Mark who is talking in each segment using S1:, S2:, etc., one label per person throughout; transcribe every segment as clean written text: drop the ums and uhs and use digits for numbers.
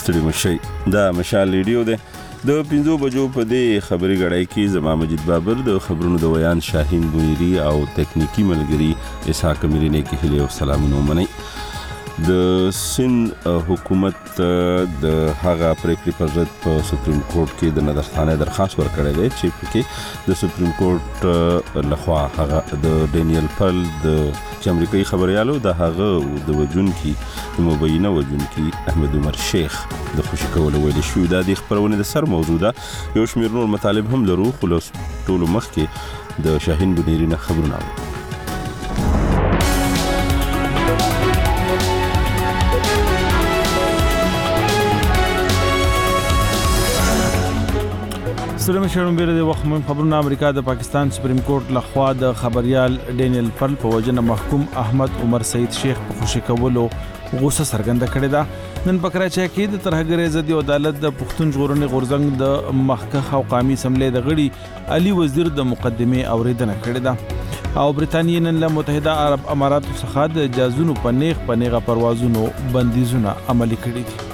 S1: ستړي مشي دا مشال ریډیو ده د 5 بجو په دې خبري غړای کې زما مجید بابر د خبرونو د ویان شاهین بویری او تکنیکی ملګری اسحاق میرینه کې هلي او سلامونه منئ د سند حکومت د هغه پریکړې پر ضد په سپریم کورټ کې د نظرخانه درخواست ورکړی دی چې پکې د سپریم کورټ لخوا هغه د ډینیل پل د امریکایي خبريالو د هغه د وجونکي د مبینه وجونکي احمد عمر شیخ د خوشی کولو ویل شو د خبرونه د سر موضوع ده یو شمېر نور مطالب هم لرو خو ټول مخ کې د شاهین بنيري نه خبرونه
S2: سلام شروع بیره د وخت مهم خبرونه امریکا د پاکستان سپریم کورټ لخوا د خبريال ډینیل پل په وجنه محکوم احمد عمر سید شیخ په خوشی کولو غوسه څرګنده کړې ده نن په کراچۍ کې د ترهګر عزت عدالت د پښتون ژغورنې غورځنګ د مخکخ او قومي سملې د غړي علي وزیر د مقدمه اوریدنه کړې ده او برتانیې نن له متحده عرب اماراتو څخه د جازونو په نیغه پروازونو بندیزونه عملي کړي دي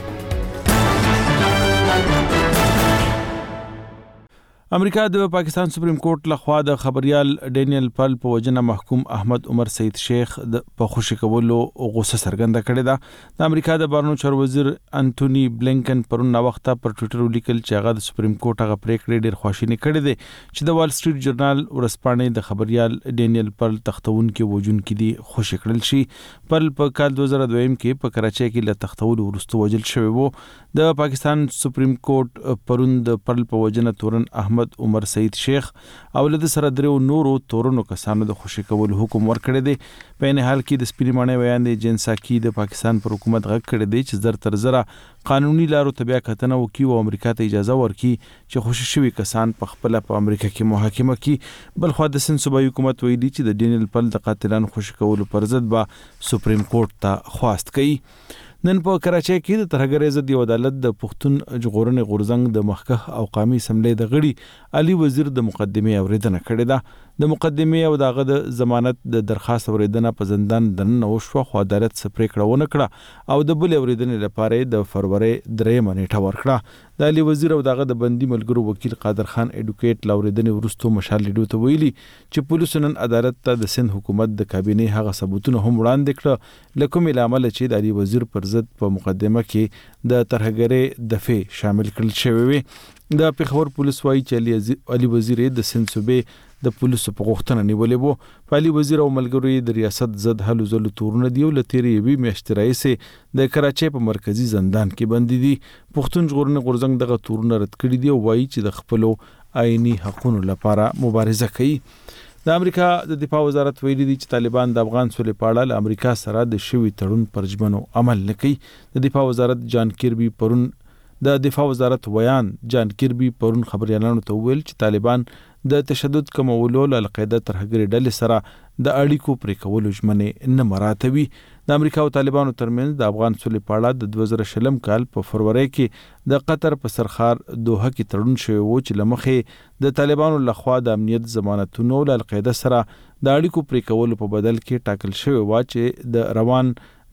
S2: امریکا د پاکستان سپریم کورټ لخوا د خبريال ډینیل پل په وجنه محکوم احمد عمر سید شیخ په خوشی کولو غوسه څرګنده کړې ده د امریکا د بهرنیو چارو وزیر انټونی بلینکن پرون وخت پر ټوئیټر ولیکل چې هغه د سپریم کورټ هغه پریکړې ډېر خوشینه کړې ده چې د وال سټریټ جورنال ورسپانې د خبريال ډینیل پل تختون کې وجون کې دي خوشی کړل شي پل په کال 2002 کې په کراچۍ کې له تختول ورستو وجل شوی وو د پاکستان سپریم کورټ پرون د پل په وجنه تورن احمد عمر سید شیخ او له سره درو نورو تورنو کسانو د خوشی کول حکم ورکړی دی په نه حال کې د سپریمانه بیان دی جنساکی د پاکستان پر حکومت غږ کړی دی چې زر تر زره قانوني لارو تبع کتنه وکي او امریکا ته اجازه ورکي چې خوشی شوی کسان په خپل په امریکا کې محاکمه کی بل خو د سند صوبایي حکومت ویلي چې د ډینیل پل د قاتلانو خوشی کول پر ضد با سپریم کورټ ته خواست کړي نن په کراچۍ کې د ترهګر عزت عدالت د پښتون ژغورنې غورځنګ د مخکخ او قومي سملې د غړي علي وزیر د مقدمه اوریدنه کړې ده د مقدمه او دغه د ضمانت د درخواست اوریدنه په زندان دننه وشو خو عدالت سپری کړه ونه کړه او د بل اوریدنې لپاره د فروری 3 نیټه ورکړه د علي وزیر او دغه د بندي ملګرو وکیل قادر خان اډوکیټ لاوریدنې ورستو مشال لیدو ته ویلي چې پولیسو نن عدالت ته د سند حکومت د کابینه هغه ثبوتونه هم وړاندې کړه لکه عمل چې د علي وزیر پر ضد په مقدمه کې د ترهګرۍ دفع شامل کړل شوی وي د پیښور پولیس وايي چې علي وزیر د سند صوبې د پولیسو په غوښتنه نیولې وو علي وزیر او ملګری د ریاست زد هلو زلو تورونه دی لتيري وی میاشتې راځي د کراچۍ په مرکزی زندان کې بندي دي پښتون ژغورنې غورځنګ دغه تورونه رد کړي دي او وايي چې د خپل آئینی حقوقو لپاره مبارزه کوي د امریکا د دفاع وزارت ویلي دی چې طالبان د افغان سولې په اړه له امریکا سره د شوی تړون پر ژمنو عمل نکوي د دفاع وزارت جان کیربي پرون د دفاع وزارت ویان جان کیربي پرون خبريالانو ته ویل چې طالبان د تشدد کمولو له القاعده ترهګری ډلې سره د اړیکو پرې کولو ژمنې نه مراتبي د امریکا او طالبانو ترمنځ د افغان سولې په اړه د 2020 کال په فروری کې د قطر په سرخار دوحه کې تړون شوی و چې لمخې د طالبانو لخوا د امنیت ضمانتونو له القاعده سره د اړیکو پرې کولو په بدل کې ټاکل شوی و چې د روان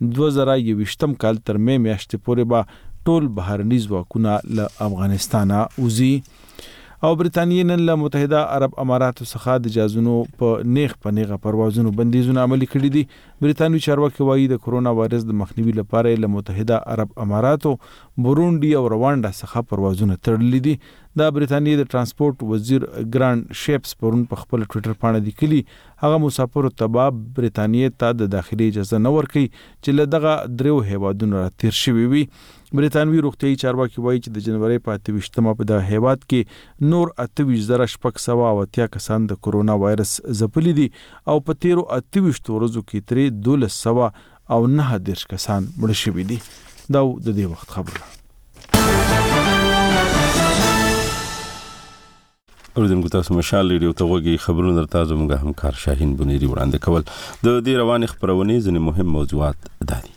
S2: 2021 کال تر مې میاشتې پورې به ټول بهرني ځواکونه له افغانستانه وځي او برتانیې نن له متحده عرب اماراتو څخه د جازونو په نیغه پروازونو بندیزونه عملي کړي دي برتانوي چارواکي وایي د کرونا وایرس د مخنیوي لپاره له متحده عرب اماراتو بورونډي او روانډا څخه پروازونه تړلي دي د برتانیې د ترانسپورت وزیر ګرانډ شیپس پرون په خپل ټوئیټر باندې لیکلي هغه مسافرو ته برتانیې ته د داخلي اجازه نه ورکړي چې له دغه درو هیوادونو را تیر شوي وي برتانوي روغتيایي چارواکي وایي چې د جنوري په 28مه په د هیواد کې نور 28,680 کسان د کرونا وایرس ځپلي دي او په 28 ورځو کې ترې 1209 کسان مړ شوي دي دا د دې وخت خبره
S1: اوریدونکو تاسو مشال ریډیو ته وګورئ خبرونه درته زموږ همکار شاهین بنيري وړاندې کول د دې روانې خبرونه ځنې مهم موضوعات دي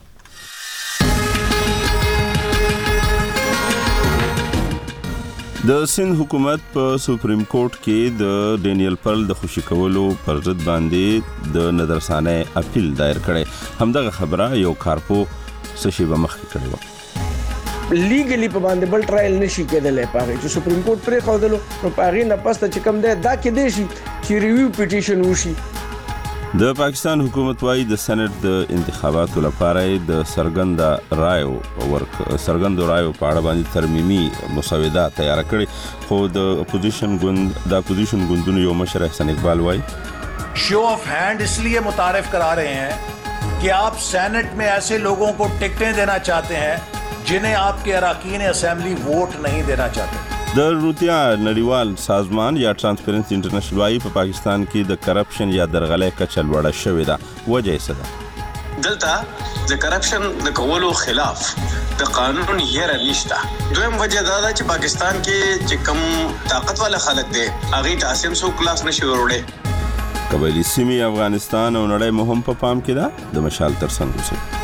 S1: د سند حکومت په سپریم کورټ کې د ډینیل پل د خوشی کولو پر ضد باندې د نظرثانه اپیل دایر کړي همدغه خبره یو کارپو سشي به مخکې کړي
S3: لیګلی په باندې بل ټرایل نشي کېدلی پاره چې سپریم کورټ پرې خودلو نو پاره نه پسته چې کم دی دا کې دی شي چې ریویو پیټیشن وشي.
S1: د پاکستان حکومت وايي د سېنات د انتخاباتو لپاره د سرګند رایو په اړه باندې ترمیمي مسوده تیار کړي خو د اپوزیشن ګوندونو یو مشر احسان اقبال وايي
S4: show off hand इसलिए मुतारिफ करा रहे हैं कि आप सेनेट में ऐसे लोगों को टिकटें देना चाहते हैं जिन्हें आपके अरकान असेंबली वोट नहीं देना चाहते.
S1: د روتیا نړیوال سازمان یا ټرانسپیرنسي انټرنیشنل وايي په پاکستان کې د کرپشن یا درغلۍ کچه لوړه شوې ده. وجه یې څه ده؟
S5: دلته د کرپشن د کولو خلاف د قانون هیر نشته. دویم وجه دا ده چې پاکستان کې چې کم طاقت والا خلک دي هغه تاسم سو کلاس نشي وروړي.
S1: قبایلی سیمې افغانستان او نړۍ مهم په پام کې ده. د مشال ترڅنګ اوسئ.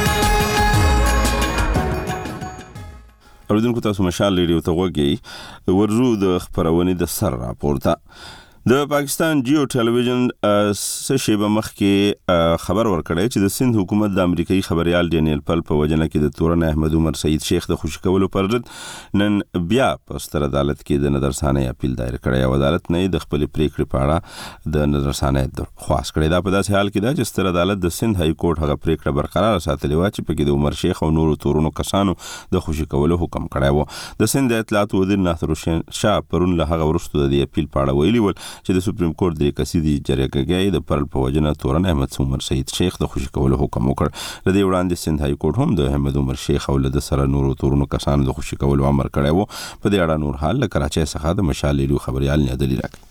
S1: اوریدونکو تاسو مشال ریډیو ته وګورئ. ورزو د خبرونې د سر راپورته د پاکستان جیو ټلویزیون څه شیبه مخکې خبر ورکړی چې د سند حکومت د امریکایي خبريال ډینیل پل په وجنه کې د تورن احمد عمر سید شیخ د خوشی کولو پر ضد نن بیا په ستر عدالت کې د نظرثانه اپیل دایر کړی او عدالت نه د خپل پریکړې په اړه د نظرثانه درخواست کړی. دا په داسې حال کې ده چې ستر عدالت د سند های کورټ هغه پریکړه برقرار ساتلې و چې په کې د عمر شیخ او نورو تورونو کسانو د خوشی کولو حکم کړی و. د سند اطلاعات وزیر ناصر حسین شاه پرون له هغه وروسته د اپیل په اړه ویلي ول چې د سپریم کورټ د کسيدي جرګه د پرل په وجنه تورن احمد عمر سید شیخ د خوشی کولو حکم وکړ. لدی وړاندې سند های کورټ هم د احمد عمر شیخ او د سره نورو تورونو کسانو د خوشی کولو امر کړی وو. په دې اړه نور حال کراچۍ څخه د مشال ریډیو خبريال نه دلی راکړي.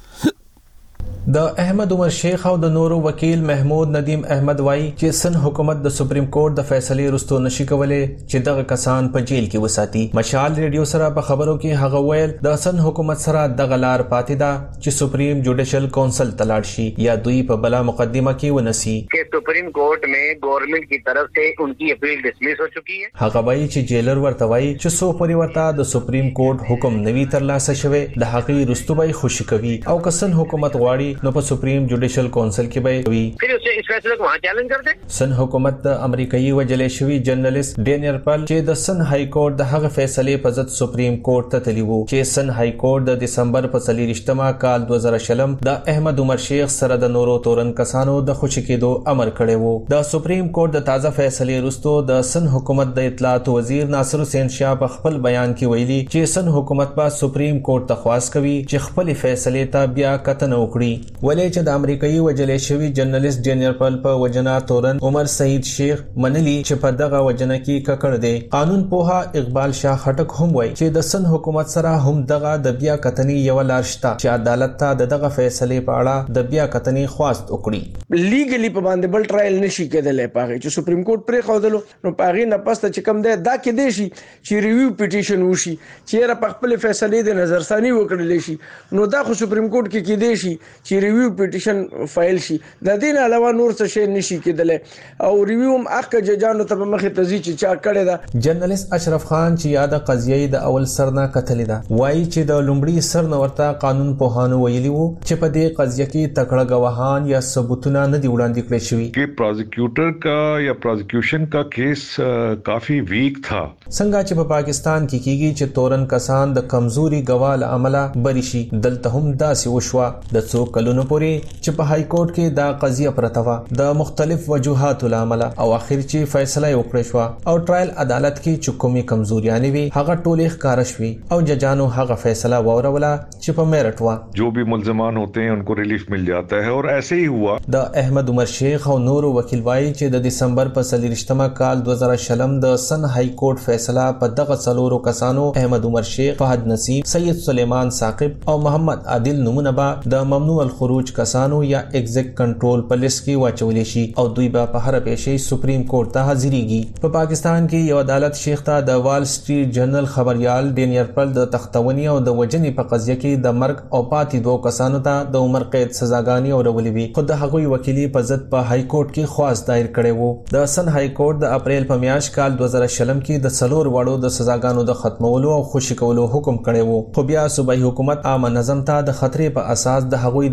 S6: د احمد عمر شیخ او د نورو وکیل محمود ندیم احمد وای چې سن حکومت د سپریم کورټ د فیصلې رستو نشي کولای چې دغه کسان په جیل کې وساتي. مشال ریډیو سره په خبرو کې هغه ویل د سن حکومت سره د غلار پاتې ده چې سپریم جوډیشل کونسل تلاړ شي یا دوی په بلا مقدمه کې ونسی
S7: چې سپریم کورٹ میں گورنمنٹ کی طرف سے ان کی اپیل ڈسمس ہو چکی ہے.
S6: هغه وای چې جیلر ورته وای چې سو پوری ورته د سپریم کورټ حکم نوی ترلاسه شوی د هغې رستو به خوشی کوي او کسن حکومت غواړي نو په سپریم جوډیشل کونسل کې به وي.
S7: پھر اسے اس فیصلے کو وہاں چیلنج کر دیں.
S6: سن حکومت د امریکایي وجلې شوی جرنالست ډینیل پل چې د سن های کورټ د هغه فیصلې په ضد سپریم کورټ ته تللی وو چې سن های کورټ د دسمبر په 23 کال 2000 د احمد عمر شیخ سره د نورو تورن کسانو د خوشی کېدو امر کړی وو. د سپریم کورټ د تازه فیصلې وروسته د سن حکومت د اطلاعات وزیر ناصر حسین شاه په خپل بیان کې ویلي چې سن حکومت په سپریم کورټ ته خواست کوي چې خپل فیصلې ته بیا کتنه وکړي. ولې چې د امریکایي وجلې شوی جرنالست ډینیل پل په وجنا تورن عمر سید شیخ منلی چې په دغه وجنه کې ککړ دی. قانون پوها اقبال شاه خټک هم وایي چې د سن حکومت سره هم دغه د بیا کتنې یو لار شته چې عدالت ته دغه فیصلې په اړه د بیا کتنې خواست وکړي.
S3: لیګلی په باندې بل ټرایل نشي کېدلی پاره چې سپریم کورټ پرې خودلو نو پاره نه پسته چې کم دی دا کې دی شي چې ریویو پیټیشن وشي چې را په خپل فیصلې د نظرثاني وکړل شي نو دا خو سپریم کورټ کې کې دی شي چې ریویو پیټیشن فایل شي. د دې نه علاوه نور څه شی نشي کېدلی او ریویو هم حق ججانو ته مخې ته ځي چې چا کړی ده.
S6: جرنالست اشرف خان چې یاد قضیه د اول سرنا کتلې ده وایي چې د لومړي سرنا ورته قانون پوهانو ویلي وو چې په دې قضیه کې تکړه گواهان یا ثبوتونه نه دی وړاندې کړی شوی
S8: कि प्रोसिक्यूटर का या प्रोसिक्यूशन का केस काफी वीक था.
S6: څنګه چې په پاکستان کې کیږي چې تورن کسان د کمزوري گواه له عمله بری شي دلته هم داسې وشوه. د څو کلونو پورې چې په های کورټ کې دا قضیه پرته وه د مختلف وجوهاتو له عمله او اخر چې فیصله وکړه شو او ټرایل عدالت کې چې کومې کمزوریانې وي هغه ټولې ښکاره شوې او ججانو هغه فیصله واوروله چې په میرټ وه.
S8: जो भी मुलजमान होते हैं उनको रिलीफ मिल जाता है और ऐसे ही हुआ.
S6: د احمد عمر شیخ او نورو وکیل وایي چې د دسمبر په 23 کال 2000 د سن های کورټ فیصله په دغه څلورو کسانو احمد عمر شیخ، فهد نصیب، سید سلیمان ثاقب او محمد عادل نمونه به د ممنوع الخروج کسانو یا ایگزیک کنټرول په لیست کې واچول شي او دوی به په هر پیښه سپریم کورټ ته حاضرېږي. په پاکستان کې یو عدالت شیخ ته د وال سټریټ جرنل خبريال ډینیل پل د تختونی او د وجنې په قضیه کې د مرګ او پاتې دوه کسانو ته د عمر قید سزاګانې اورولې وي، خو د هغوی وکیلی په ضد په های کورټ کې خواست دایر کړی وو. د سن های کورټ د اپریل په میاشت کال 2000 کې د څلور وړو د سزاګانو د ختمولو او خوشی کولو حکم کړی وو، خو بیا صوبایي حکومت عامه نظم ته د خطرې په اساس د هغوی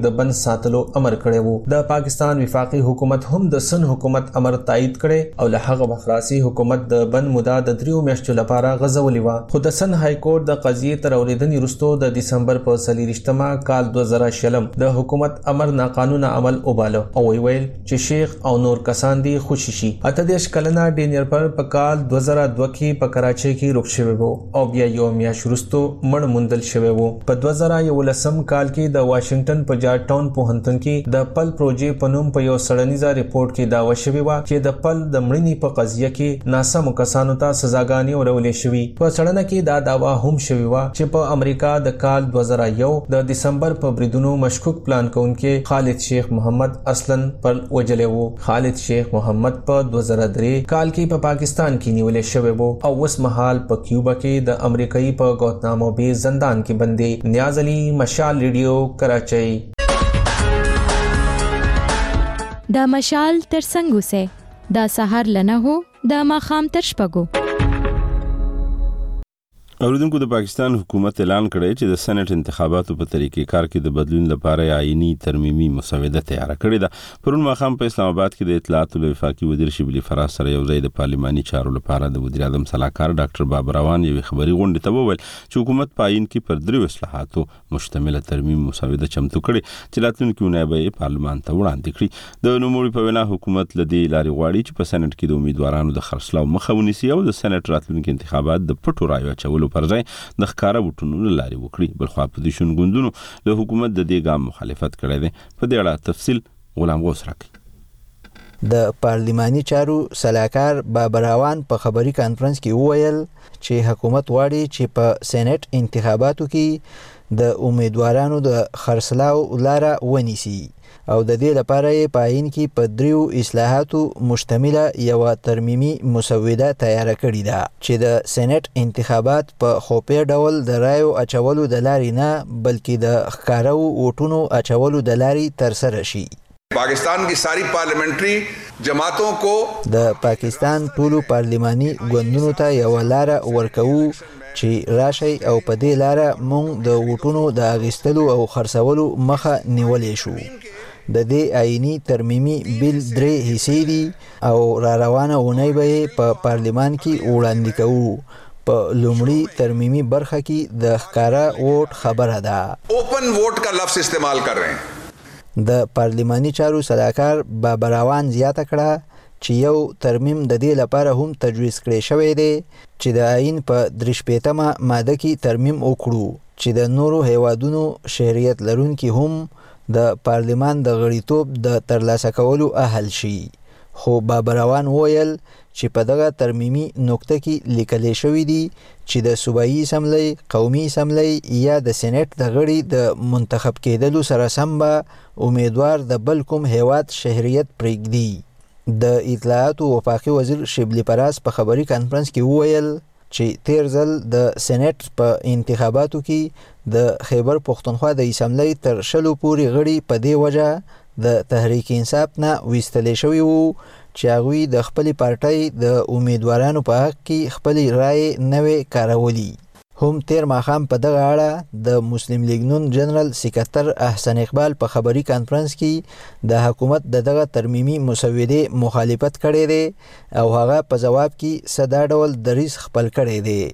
S6: د بند ساتلو امر کړی وو. د پاکستان وفاقي حکومت هم د سن حکومت امر تایید کړي او له هغه وخت راځي حکومت د بند موده د 3 میاشتو لپاره غځولې و. خو د سن های کورټ د قضیې تر اوریدنې وروسته د دسمبر په 23 کال 2000 د حکومت امر ناقانونه عمل وباله او ویل چې شیخ او نور کسان دي خوشي شي. 28 کلنه ډینیر پر په کال 2002 کې په کراچۍ کې روغ شوی وو او بیا یو میاشت وروسته مړ موندل شوی وو. په 2011 کال کې د واشنگټن په جارج ټاون پوهنتون کې د پل پروژې په نوم په یو سړنیزه ریپورت کې داوا شوی و چې د پل د مړینې په قضیه کې ناسم کسانو ته سزاګانې ورولې شوې. په سړنه کې دا داوا هم شوی و چې په امریکا د کال 2001 د دسمبر په بریدونو مشکوک پلان کوونکي خالد شیخ محمد اصلاً پر وجلې وو. خالد شیخ محمد په 2003 کال کې په پاکستان کې نیولې شوی وو او اوس مهال په کیوبا کې د امریکایي په گوانتانامو بے زندان کې بندي. نیاز علي، مشال ریډیو، کراچۍ.
S9: دا مشال تر څنګه سه دا سحر لنه هو دا ماخام تر شپږو.
S1: اوریدونکو د پاکستان حکومت اعلان کړی چې د سېنات انتخاباتو په طریقې کار کې د بدلون لپاره آئینی ترمیمي مسوده تیار کړې ده. پرون ماخام په اسلام آباد کې د اطلاعات او وفاقي وزیر شبلی فراز سره یو ځای د پارلماني چارو لپاره د وزیر اعظم صلاحکار ډاکټر بابر روان یو خبري غونډه ته وویل چې حکومت په آئین کې پر 3 اصلاحاتو مشتمله ترمیم مسوده چمتو کړي چې راتلونکي اونۍ به پارلمان ته وړاندې کړي. د نوموړي په وینا حکومت لدی لارې غواړي چې په سېنات کې د امیدوارانو د خرڅلاو مخه ونیسي او د سېنات راتلونکي انتخابات د پټو رایو اچولو پر ځای د ښکارا وټونو لاري وکړي. بلخو اپوزیشن ګوندونو له حکومت د دې ګام مخالفت کړی دی. په دې اړه تفصیل غلام غوث راکړي.
S10: د پارلماني چارو صلاحکار بابر روان په خبري کانفرنس کې وویل چې حکومت غواړي چې په سېنات انتخاباتو کې د امیدوارانو د خرڅلاو لاره ونیسي او د دې لپاره یې په آئین کې په 3 اصلاحاتو مشتمله یو ترمیمي مسوده تیار کړې ده چې د سېنات انتخابات په خوپې ډول د رایو اچولو د لارې نه بلکې د ښکارو ووټونو اچولو د لارې ترسره شي.
S11: पाकिस्तान की सारी पार्लियामेंट्री जमातों को
S10: د پاکستان ټولو پارلماني ګوندونو ته یو لار ورکوو چې راشي او په دې لار مونږ د ووټونو د اغیستلو او خرڅولو مخه نیولې شو. د دې آئینی ترمیمي بیل 3 حصے دي او را روانه اونۍ به په پارلمان کې وړاندې کوو. په لومړي ترمیمي برخه کې د ښکارا ووټ خبره ده.
S11: اوپن ووٹ کا لفظ استعمال کر رہے ہیں.
S10: د پارلماني چارو صلاحکار بابر روان زیاته کړه چې یو ترمیم د دې لپاره هم تجویز کړی شوی دی چې د آئین په 43مه ماده کې ترمیم وکړو چې د نورو هیوادونو شهریت لرونکي هم د پارلمان د غړیتوب د ترلاسه کولو اهل شي. خو بابر روان وویل چې په دغه ترمیمي نقطه کې لیکل شوی دی چې د صوبایي اسمبلی، قومي اسمبلی یا د سېنات د غړي د منتخب کېدلو سره سم به امیدوار د بل کوم هیواد شهریت پرېږدي. د اطلاعات او وفاقي وزیر شبلی فراز په خبري کانفرنس کې وویل چې تیر ځل د سېنات په انتخاباتو کې د خیبر پښتونخوا د اسمبلی تر 100 پورې غړي په دې وجه د تحریک انصاف نه ویستل شوی وو چې هغوی د خپل پارټۍ د امیدوارانو په حق کې خپل رائے نوې کارولي. هم تیر ماخام په دغه اړه د مسلم لیگ نون جنرال سکرټر احسن اقبال په خبري کانفرنس کې د حکومت دغه ترمیمي مسوده مخالفت کړی دی او هغه په جواب کې صدا ډول دریس خپل کړی دی.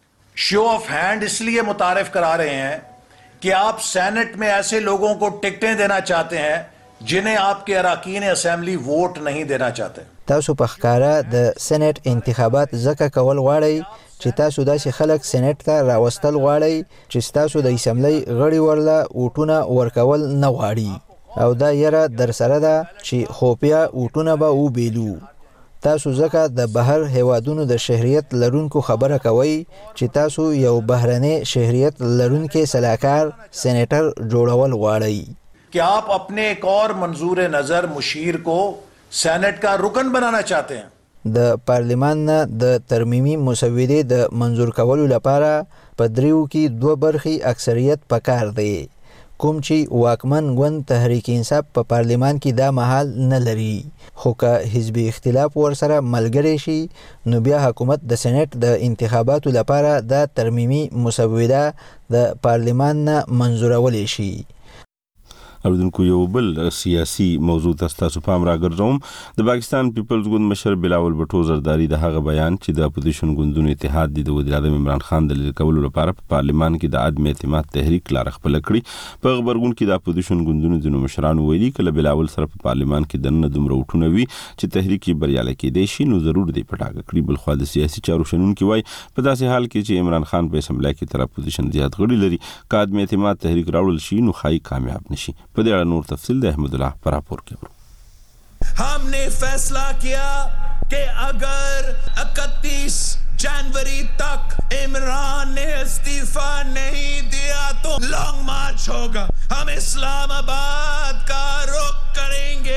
S4: शो ऑफ हैंड इसलिए मुतारिफ करा रहे हैं कि आप सैनेट में ऐसे लोगों को टिकटें देना चाहते हैं जिन्हें आपके अरकान असेंबली वोट नहीं देना चाहते.
S10: تاسو په ښکارا د سېنات انتخابات ځکه کول غواړئ چې تاسو داسې خلک سېنات ته راوستل غواړئ چې تاسو د اسمبلی غړي ورله ووټونه ورکول نه غواړي او دا یره در سره ده چې خوپیا ووټونه به وبیلو. تاسو ځکه د بهر هیوادونو د شهریت لرونکو خبره کوي چې تاسو یو بهرني شهریت لرونکي صلاحکار سېنیټر جوړول غواړئ.
S4: कि आप अपने एक और मंजूर नजर मुशीर को सैनेट का रुकन बनाना चाहते हैं.
S10: د پارلمان نه د ترمیمي مسودې د منظور کولو لپاره په 3 کې 2 برخې اکثریت پکار دی کوم چې واکمن ګوند تحریک انصاف په پارلمان کې دا محل نه لري. خو که حزبي اختلاف ورسره ملګری شي نو بیا حکومت د سېنات د انتخاباتو لپاره دا ترمیمي مسوده د پارلمان نه منظورولی شي.
S1: اوردونکو یو بل سیاسي موضوع تاسو پام راګرځوم د پاکستان پیپلز ګوند مشر بلاول بټو زرداری د هغه بیان چې د اپوزیشن ګوندونو اتحاد د وزیر اعظم عمران خان د لیدل کولو لپاره په پارلیمان کې د عدم اعتماد تحریک لار خپل کړی په خبرګون کې د اپوزیشن ګوندونو د مشرانو ویلي کله بلاول سره په پارلیمان کې دنه دومره وټونه وي چې تحریک یې بریالی کېدای شي نو ضرور دی پټاګه کړی. بل خو د سیاسي چارو شنونکي وای په داسې حال کې چې عمران خان په اسمبلی کې تر اپوزیشن زیات غړي لري که عدم اعتماد تحریک راوړل شي نو خای کامیاب نشي. په دې اړه نور تفصیل د احمد الله پر راپور کې.
S12: हमने फैसला किया कि अगर 31 जनवरी तक इमरान ने इस्तीफा नहीं दिया तो लॉन्ग मार्च होगा. हम इस्लामाबाद का रुख करेंगे,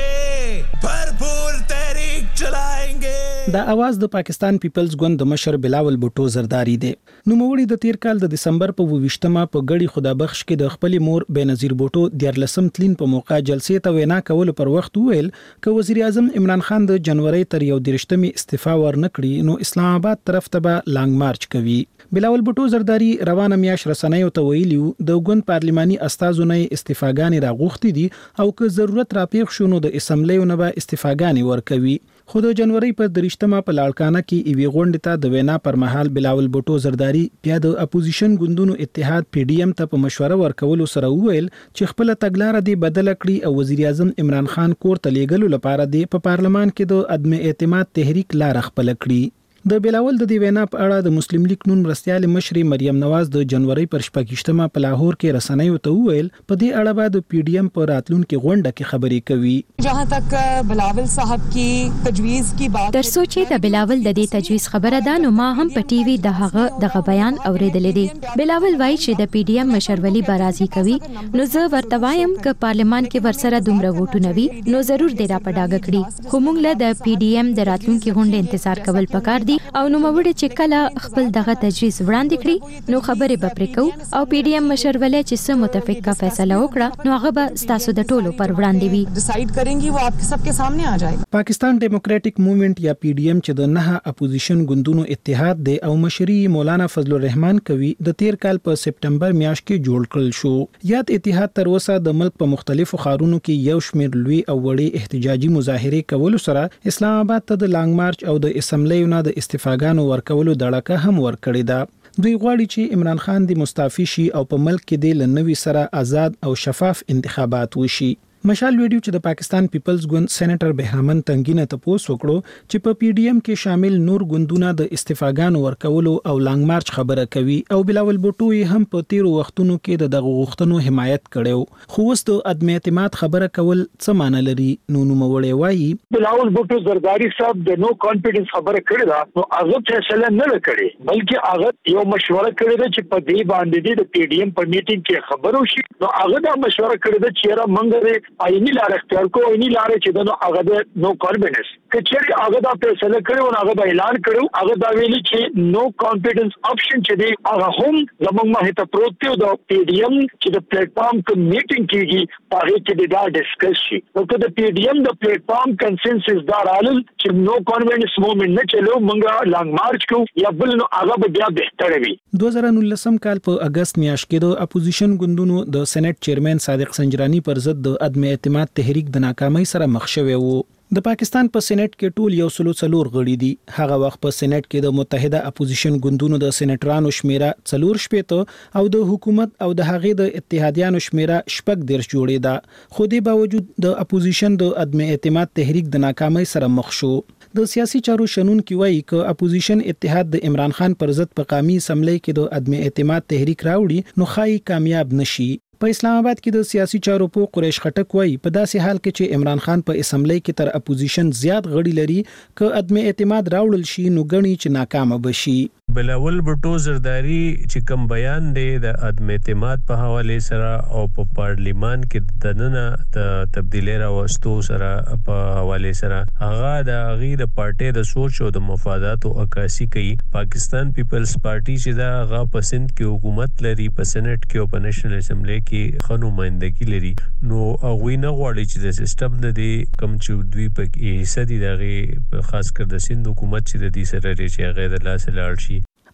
S12: भरपूर तहरीक चलाएंगे.
S13: دا आवाज د پاکستان پیپلز ګوند د مشر بلاول بټو زرداری دی. نوموړي د تیر کال د دسمبر په 28مه په غړي خدابخش کې د خپل مور بنظیر بټو د 14 تلین په موقع جلسې ته وینا کول پر وخت ویل ک وزیر اعظم عمران خان د جنوري تر 31مې استعفا ورنکړي نو اسلام آباد طرف ته به لانګ مارچ کوي. بلاول بټو زرداری روانه میاش رسنیو ته ویلیو د ګوند پارلماني استازونه استعفاګانی راغوښتي دي او که ضرورت راپېښ شونه د اسمبلی نه به استعفاګانی ورکوي. خو د جنوري په 30مه په لاړکانه کې ایوي غونډه ته د وینا پر مهال بلاول بټو زرداری بیا د اپوزیشن ګوندونو اتحاد پی ډی ایم ته په مشوره ورکولو سره وویل چې خپل تګلارې دی بدل کړي او وزیر اعظم عمران خان کور ته لیږلو لپاره دی په پارلمان کې د عدم اعتماد تحریک لار خپل کړي. د بلاول د دی وینا په اړه د مسلم لیگ نون مرستيال مشر مریم نواز د جنوري پر 28مه په لاهور کې رسنیو ته وویل په دې اړه به د پی ډی ایم پر راتلونکو غونډه کې خبرې کوي.
S14: جہاں تک بلاول صاحب کی تجویز کی بات
S9: تر سوچي د بلاول د دې تجویز خبره ده نو ما هم په ټي وي دغه بیان اوریدل دي. بلاول وایي چې د پی ډی ایم مشرولي برازي کوي نو زه ورته وایم ک پارلمان کې ورسره دومره ووټونه وي نو ضرور دی را پډاګ کړي. خو موږ له د پی ډی ایم د راتلونکو غونډې انتظار کول پکار دي او نو موږ چې کله خپل دغه تجویز وړاندې کړی نو خبرې به پرې کوو او پی ډی ایم مشرولي چې څه متفقه فیصله وکړه نو هغه به ستاسو د ټولو پر وړاندې وي
S14: ډیسایډ کړي وہ آپ سب کے سامنے آ جائے.
S13: پاکستان ډیموکریټک موومېنټ یا پی ډی ایم چې د 9 اپوزیشن ګوندونو اتحاد دی او مشري مولانا فضل الرحمن کوي د تیر کال په سپټمبر میاشت کې جوړ کړل شو. یاد اتحاد تر اوسه د ملک په مختلفو ښارونو کې یو شمېر لوی او وړي احتجاجي مظاهره کول سره اسلام آباد ته د لانګ مارچ او د اسمبلی نه د استعفاګانو ورکولو دړکه هم ورکړې ده. دوی غواړي چې عمران خان د مستعفي شي او په ملک کې د لنوي سره آزاد او شفاف انتخابات وشي. مشال ویډیو چې د پاکستان پیپلز ګوند سېنیټر بهرامن تنګینه ته پوسټ وکړو چې په پی ډی ایم کې شامل نور ګوندونه د استعفاګانو ورکولو او لانګ مارچ خبره کوي او بلاول بټو هم په تیرو وختونو کې دغه غوښتنو حمایت کړو. خو اوس د عدم اعتماد خبره کول څه معنی لري نو نوموړی وایي
S15: بلاول بټو زرداری صاحب د نو کانفیډنس خبره کړې ده نو هغه فیصله نه کړې بلکې هغه یو مشوره کړې ده چې په دې باندې د پی ډی ایم په میټینګ کې خبرو شي نو هغه دا مشوره کړې ده چې را منګره آئینی لار اختیار کو آئینی لار چې دنو هغه نو کانفیډنس کچري هغه دا فیصله کړو او هغه دا اعلان کړو هغه دا ویلي چې نو کانفیډنس آپشن چې دی هغه هم زموږ مخه ته پروت دی د پی ډی ایم چې د پلیټ فارم کې میټینګ کیږي هغه کې دا ډیسکس شي او که د پی ډی ایم د پلیټ فارم کنسنسس دا رالل چې نو کانفیډنس موومېنټ نه چلو مونږه لانګ مارچ کو یا بل نو هغه به بیا بهتر وي.
S13: 2019 کال په اگست میاشت کې د اپوزیشن ګوندونو د سېنات چیرمن صادق سنجرانی پر ضد د عدم اعتماد تحریک د ناکامۍ سره مخ شوی وو. د پاکستان په سېنات کې ټول یو سلو څلور غړي دي. هغه وخت په سېنات کې د متحده اپوزیشن ګوندونو د سېناترانو شمیره 4 او د حکومت او د هغې د اتحادیانو شمیره 6 جوړې ده. خو د باوجود د اپوزیشن د عدم اعتماد تحریک د ناکامۍ سره مخ شو. د سیاسي چارو شنون کې وایي ک اپوزیشن اتحاد د عمران خان پر ضد په قومي اسمبلی کې د عدم اعتماد تحریک راوړي نو خای کامیاب نشي. په اسلام آباد کې د سیاسي چارو په قریش خټک وایي په داسې حال کې چې عمران خان په اسمبلی کې تر اپوزیشن زیات غړي لري ک عدم اعتماد راوړل شي نو غني چې ناکام بشي.
S16: بلاول بټو زرداری چې کوم بیان دی د عدم اعتماد په حواله سره او په پارلیمان کې د نن د تبدیلی راوستو سره په حواله سره هغه د غي د پارټي د سوچ او د مفادات او عکاسي کوي. پاکستان پیپلز پارټي چې دا هغه په سند کې حکومت لري په سېنات کې او په نېشنل اسمبلی کې خنو مندګي لري نو هغه نه غواړي چې د سیستم د دې کم چې دوی په حصہ دي دغه خاص کر د سند حکومت چې د دې سره لري چې هغه د لاس لاړ شي.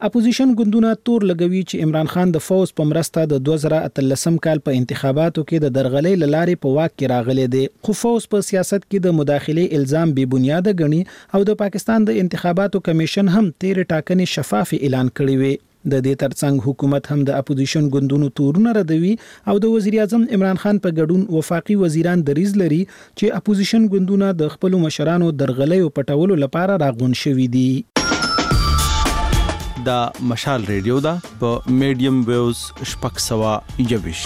S13: اپوزیشن ګوندونه تور لګوي چې عمران خان د فوز په مرسته د 2013 کال په انتخاباتو کې د درغلۍ لارې په واک کې راغلي دي، خو فوز په سیاست کې د مداخله الزام بې بنیاده ګڼي او د پاکستان د انتخاباتو کمیشن هم تیر ټاکنې شفاف اعلان کړی وي. د دې ترڅنګ حکومت هم د اپوزیشن ګوندونو تورونه ردوي او د وزیر اعظم عمران خان په ګډون وفاقي وزیران دریز لري چې اپوزیشن ګوندونه د خپل مشرانو درغلۍ او پټولو لپاره راغون شوي دي.
S2: دا مشال ریډیو دا په میډیم ویوز شپږ سوه یویش.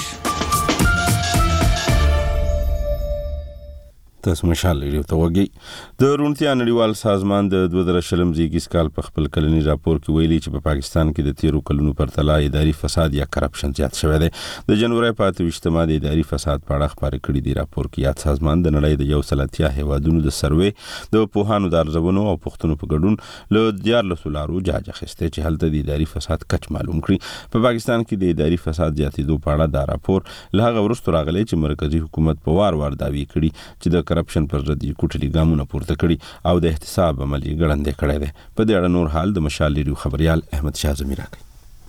S1: تاسو مشال ریډیو ته وګورئ. د روڼتیا نړیوال سازمان د 2020 زیږیز کال په خپل کلنی راپور کې ویلي چې په پاکستان کې د 13 کلونو پرتله اداري فساد یا کرپشن زیات شوی دی. د جنوري په 28مه د اداري فساد په اړه خبرې کړې دي. راپور کې یاد سازمان د نړۍ د 130 هیوادونو د سروې د پوهانو د ارزونو او پښتنو په ګډون له 14 لارو جاج اخیسته چې هلته د اداري فساد کچ معلوم کړي. په پاکستان کې د اداري فساد زیاتېدو په اړه دا راپور له هغه وروسته راغلی چې مرکزی حکومت په وار دعوی کړي چې د کرپشن پر ضد کوټلي ګامونه پورته کړي او د احتساب عملي ګړندې کړی دی. په دې اړه نور حال د مشال ریډیو خبريال احمد شاه زمیر راکړي.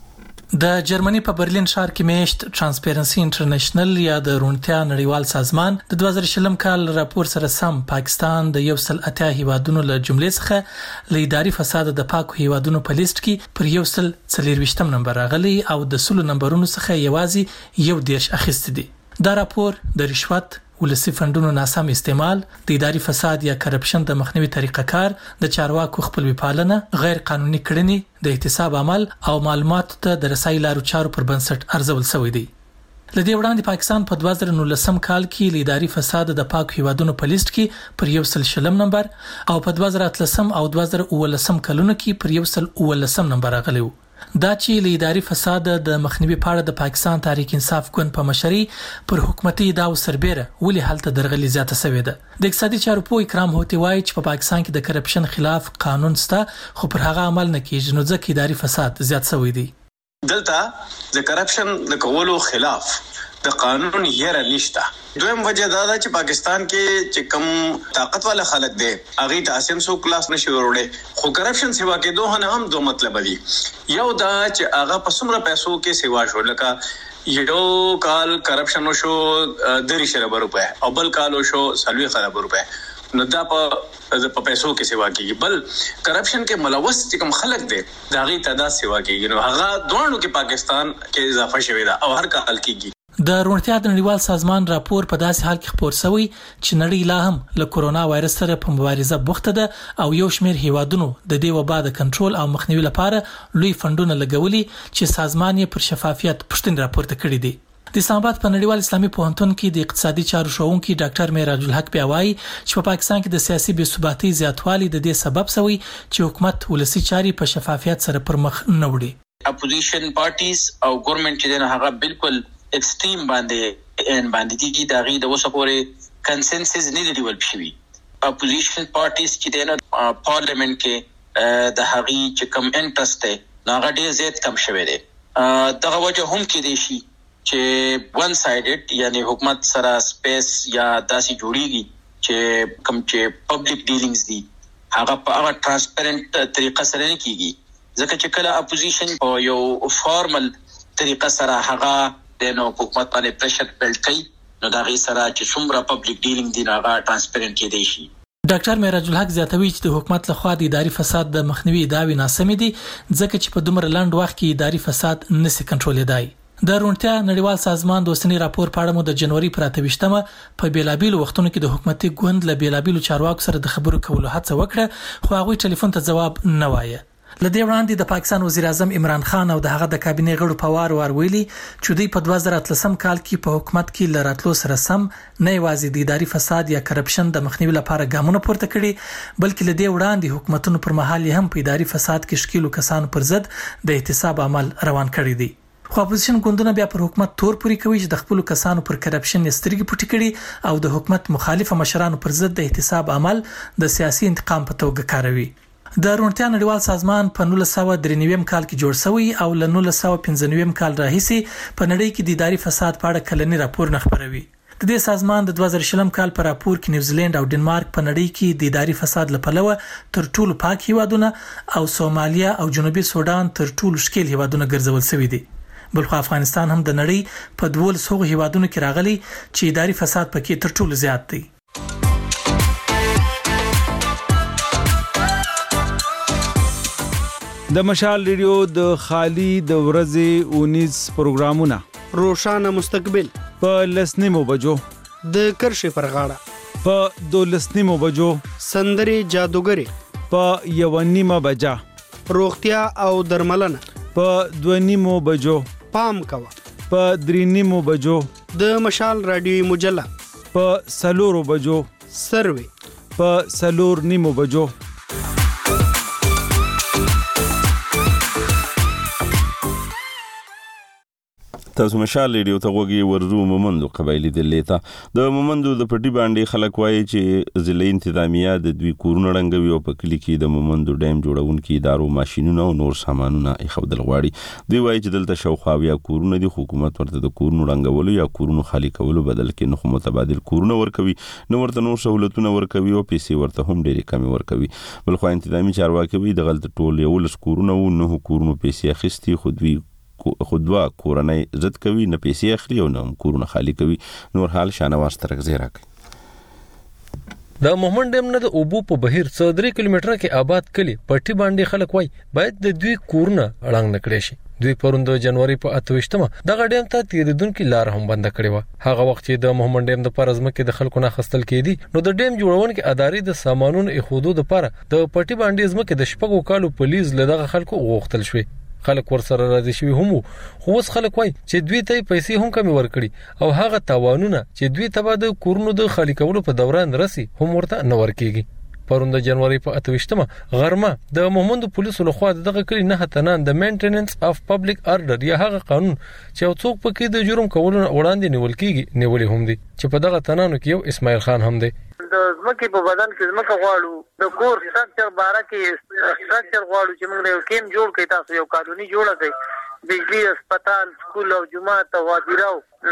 S17: د جرمني په برلین ښار کې میشت ترانسپیرنسي انټرنیشنل یا د روڼتیا نړیوال سازمان د 2020 کال راپور سره سم پاکستان د 180 هیوادونو له جملې څخه له اداري فساد د پاکو هیوادونو په لیست کې پر 140 نمبر راغلی او د 100 نمبرونو څخه یوازې 10 اخیستي دي. دا راپور د رشوت، ولسی فندونو ناسم استعمال، د اداري فساد یا کرپشن د مخنیوي طریقه کار، د چارواکو خپلوي پالنه، غیر قانوني کړنې، د احتساب عمل او معلوماتو ته د رسایي لارو چارو پر بنسټ ارزول شوی دی. لدې وړاندې پاکستان په 2019 کال کې د اداري فساد د پاک هیوادونو په لیست کې پر 140 نمبر او په 2013 او 2019 کلونو کې پر 119 نمبر راغلی و. دا چې له اداري فساد د مخنیوي په اړه د پاکستان تحریک انصاف ګوند په مشرۍ پر حکومتي ادعاو سربېره ولې هلته درغلي زیاته شوې ده. د اقتصادي چارو پوه اکرام هوتي وایي چې په پاکستان کې د کرپشن خلاف قانون شته خو پر هغه عمل نه کیږي، نو ځکه اداري فساد زیات شوی دی.
S5: دلته د کرپشن د کولو خلاف د قانون هیره نشته. دویم وجه دا ده چې پاکستان کې چې کم طاقت والا خلک دي هغه ته اسیم سو کلاس نشي وروړي، خو کرپشن سیوا کې دوه هم دو مطلب دي. یو دا چې هغه په څومره پیسو کې سیوا شو، لکه یو کال کرپشن شو 2 ارب روپے او بل کال شو 30 ارب روپے، نو دا په پیسو کې سیوا کیږي. بل کرپشن کې ملوث چې کوم خلک دي دا غي تعداد سیوا کیږي، نو هغه دوه کې پاکستان کې اضافه شوی دا او هر کال کیږي.
S17: د روڼتیا د نړیوال سازمان راپور په داسې حال کې خپور شوی چې نړۍ لا هم له کورونا وایرس سره په مبارزه بوخته ده او یو شمېر هیوادونو د دې وبا د کنټرول او مخنیوي لپاره لوی فندونه لګولي چې سازمان یې پر شفافیت پښتون راپورته کړی دی. د اسلام آباد په نړیوال اسلامي پوهنتون کې د اقتصادي چارو ښوونکي ډاکټر معراج الحق پیاوي چې په پاکستان کې د سیاسي بې ثباتۍ زیاتوالی د دې سبب شوی چې حکومت ولسی چاري په شفافیت سره پر مخ نه وړي.
S18: اپوزیشن پارټیز او ګورنمنت چې دغه هغه بالکل اکستریم باندې دي دا غي د وسه پورې کنسنسس نه دی ډیولپ شوی. اپوزیشن پارټیز چې د پارلیمنت کې د هغي چې کم انټرست دی هغه ډیر زیات کم شوی دی. دغه وجه هم کې دی شي چې ون سایډډ یعنی حکومت سره سپیس یا داسي جوړیږي چې کم چې پبلک ډیلینګز دي هغه په هغه ترانسپیرنت طریقه سره نه کیږي، ځکه چې کله اپوزیشن په یو فارمل طریقه سره هغه د نو حکومت باندې پریشر بلډ کوي، نو دا غي سره چې څومره پبلک ډیلینګ دي هغه ترانسپیرنت کېدی شي.
S17: ډاکټر معراج الحق زیاتوي چې د حکومت لخوا د اداري فساد د مخنیوي ادعاوې ناسمې دي، ځکه چې په دومره لاند وخت کې اداري فساد نشي کنټرولېدای. د روڼتیا نړیوال سازمان د اوسنی راپور په اړه مو د جنوري پر 28مه په بیلابیلو وختونو کې د حکومتي ګوند له بیلابیلو چارواکو سره د خبرو کولو هڅه وکړه، خو هغه ټلیفون ته جواب نه وایي. لدې وړاندې د پاکستان وزیر اعظم عمران خان او د هغه د کابینې غړو په وار ویلي چې دوی په 2013 کال کې په حکومت کې لراتلو سره سم نه یوازې د اداري فساد یا کرپشن د مخنیوي لپاره ګامونه پورته کړي، بلکې لدې وړاندې حکومتونو پر مهال هم په اداري فساد کې شکیلو کسانو پر ضد د احتساب عمل روان کړی دی. خو اپوزیشن ګوندونه بیا پر حکومت تور پوری کوي چې د خپل کسانو پر کرپشن سترګې پټې کړي او د حکومت مخالف مشرانو پر ضد د احتساب عمل د سیاسي انتقام په توګه کاروي. د روڼتیا نړیوال سازمان په 1993 کال کې جوړ شوی او له 1995 کال راهیسې په نړۍ کې د اداري فساد په اړه کلنی راپور نه خبروي. د دې سازمان د 2020 کال په راپور کې نیوزیلند او ډنمارک په نړۍ کې د اداري فساد لپاره تر ټولو پاک هیوادونه او سومالیا او جنوبي سودان تر ټولو ښکیل هیوادونه ګرځول شوي دي. بلخو افغانستان هم د نړۍ په 12 هیوادونو کې راغلي چې اداري فساد پکې تر ټولو زیات دی.
S2: د مشال ریډیو د خالی د ورځې 19 پروګرامونه
S19: روشانه مستقبل
S2: په لسنیمو بجو،
S19: د کرښې پر غاړه
S2: په 12 بجو،
S19: سندري جادوګری
S2: په 1:30 بجا،
S19: روغتیا او درملنه
S2: په 2:30 بجو،
S19: پام کوه
S2: په 3:30 بجو،
S19: د مشال رادیوي مجله
S2: په 4 بجو،
S19: سروي
S2: په 4:30 بجو.
S1: تاسو مشال ریډیو ته غوږی ورزو مومندو قبایلی دلیتا د مومندو د پټي باندې خلک وایي چې ضلعي انتظامیه د دوی کورونه رنګوي او په کلی کې د مومندو ډیم جوړونکو ادارو ماشينونه او نور سامانونه ایښودل غواړي. دوی وایي چې دلته شاوخوا بیا کورونه دي، حکومت ورته د کورونو رنګولو یا کورونو خالی کولو بدل کې نه متبادل کورونه ورکوي، نو ورته نور سہولتونه ورکوي او پیسې ورته هم ډېری کمی ورکوي. بلخو انتظامی چارواکي وایي د غلط ټول یو لس کورونه و نه کورونو پیسې اخیستي، خودوا کورنۍ عزت کوي، نه پیسې اخلي او نه کورونه خالی کوي. نور حال شانواز ترغزی راکړي.
S20: د مومند ډیم نه د اوبو په بهیر 3 کیلومتره کې آباد کلی پټي باندې خلک وای باید د دوی کورونه اړنګ نکړي شي. دوی پروند جنوري په 28مه دغه ډیم ته تیریدونکو لار هم بند کړې و. هغه وخت چې د مومند ډیم د پرزمه کې د خلکو نه خستل کېدی، نو د ډیم جوړونکو ادارې د سامانونو اخودو لپاره د پټي باندې ځمکه د شپږو کالو پولیس لدغه خلکو غوښتل شوی. خلک ورسره راځي شوی هم، خو اوس خلک وای چې دوی ته پیسې هم کمی ورکړي او هغه تاوانونه چې دوی ته د کورونو د خالی کولو په دوران رسی هم ورته نه ورکیږي. پروند جنوري په 28مه غرمه د مومند پولیسو لخوا دغه کلی نه تنان د مینټیننس اف پبلک آرډر یا هغه قانون چې یو څوک پکې د جرم کولو وړاندې نیول کیږي نیولې هم دي، چې په دغه تنانو کې یو اسماعیل خان هم دی.
S21: د ځمکې په بدن کې ځمکه غواړو، د کور سټرکچر باره کې سټرکچر غواړو چې موږ یو کیم جوړ کړو، تاسو یو قانوني جوړه کړئ، بجلی، هسپتال، سکول او جماعت او وادیراو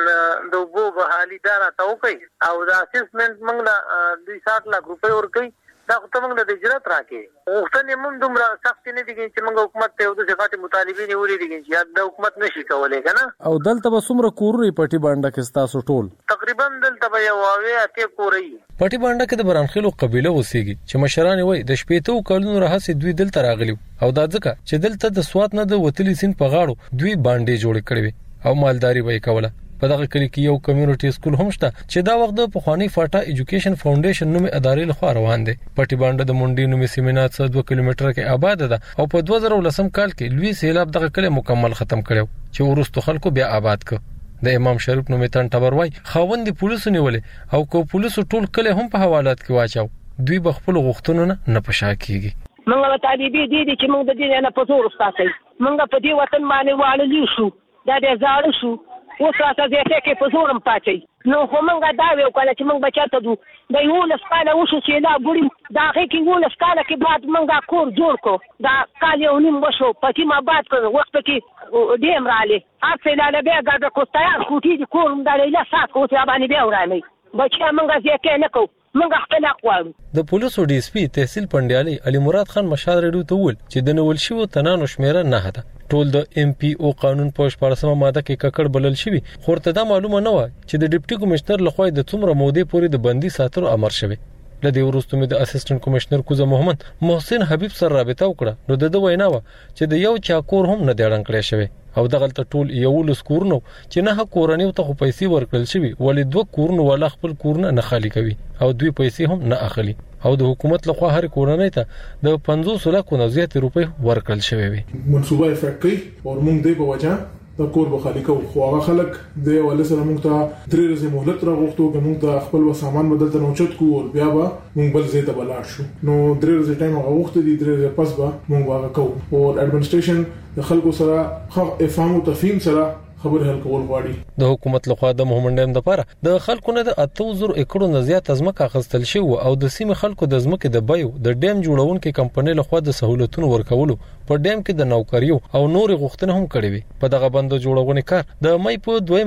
S21: د اوبو بحالي دارا ته وکړي او د اسسمنت موږ له 2 لک روپۍ ورکړي. دا خو ته موږ د اجرت راکې غوښتنې موږ دومره سخت نه دي چې موږ حکومت ته د غټي مطالبې نیولې دي چې د حکومت نشي کولای کنه.
S20: او دلته به څومره کورونه پټي باندې کې تاسو ټول
S21: تقریبا دلته به یو اوه اته کورې
S20: پټي باندې کې د برانخیلو قبيله وسیږي چې مشران وای د شپېتو کلونو راهسي دوی دلته راغلي او دا ځکه چې دلته د سوات نه د وتلی سین په غاړو دوی باندې جوړ کړي او مالداري وای کوله. په دغه کلی کې یو کمیونټي سکول هم شته چې دا وخت د پخوانی فاټا ایجوکیشن فاونډیشن نومي ادارې لخوا روان دي. پټي باندې د منډي نومي سیمینار څخه 2 کیلومتره کې آباد ده او په 2010 کال کې لوی سیلاب دغه کلی مکمل ختم کړو چې ورستو خلکو بیا آباد کړ. د امام شریف نومي تن ټبروي خوند پولیسو نیولې او کو پولیسو ټول کلی هم په حوالات کې واچاو، دوی بخپل غوښتنونه نه پشا کیږي.
S22: موږ طالبي دي چې موږ د دې نه پزور استاسي موږ په دې وطن باندې والي شو دا د زاړه شو اوس راته دې کې په زورم پاتې نو خو موږ دا ویو کله چې موږ بچاته دو د یو لسکاله وشو چې لا ګوري دا کې یو لسکاله کې بعد موږ کور جوړ کو دا کال یو نیم وشو پتی ما بعد کړ وخت کې دیم رااله اته لا بیا دا کوستایا کوټي کور دا له سات کو ته باندې بیا ورانه بچا موږ ځکه نه کو موږ خپل اقوال.
S20: د پولیسو ډي اس پی تحصیل پنډیالي علي مراد خان مشال ریډیو ته ول چې د نول شو تنانو شمیره نه ده. ټول د ام پی او قانون په 14مه ماده کې ککړ بلل شوی، خورته دا معلومه نه و چې د ډیپټي کمشنر لخوا د څومره مودې پورې د بندي ساتلو امر شوی. لدی ورستو مې د اسسټنټ کمشنر کوزه محمد محسن حبیب سره رابطه وکړه، نو د وینا و چې د یو چا کور هم نه دیړن کړی شوی او دغه ټول یو لس کورونو چې نه کورنۍ ته خو پیسې ورکړل شوی، ولې 2 کورونو ولا خپل کورونه نه خالی کوي او دوی پیسې هم نه اخلي او د حکومت لخوا هر کورنۍ ته د 500 لک نه زیات روپۍ ورکړل شوی وي.
S23: منصوبه افقی او موږ دی په وجه د کور به خالی کوو، خو هغه خلک د ول سره موږ ته 3 ورځې مهلت راغوښتو چې موږ ته خپل سامان بدلته نوچت کو او بیا به موږ بل ځای ته بلاړ شو. نو 3 ورځې ټایم هغه وخت دي 3 ورځې پس به موږ هغه کوو او اډمنسټریشن د خلکو سره خو افهام او تفهیم سره خبر حل کول غواړي.
S20: د حکومت لخوا د مومند ډیم لپاره د خلکو نه د 8000 ایکړو نه زیات ځمکه اخیستل شوی او د سیمې خلکو د ځمکې د بایو د ډیم جوړونکو کمپنۍ لخوا د سہولتونو ورکولو په ډیم کې د نوکریو او نور غوښتنه هم کړې وي. په دغه بند جوړونې کار د مې په 2مه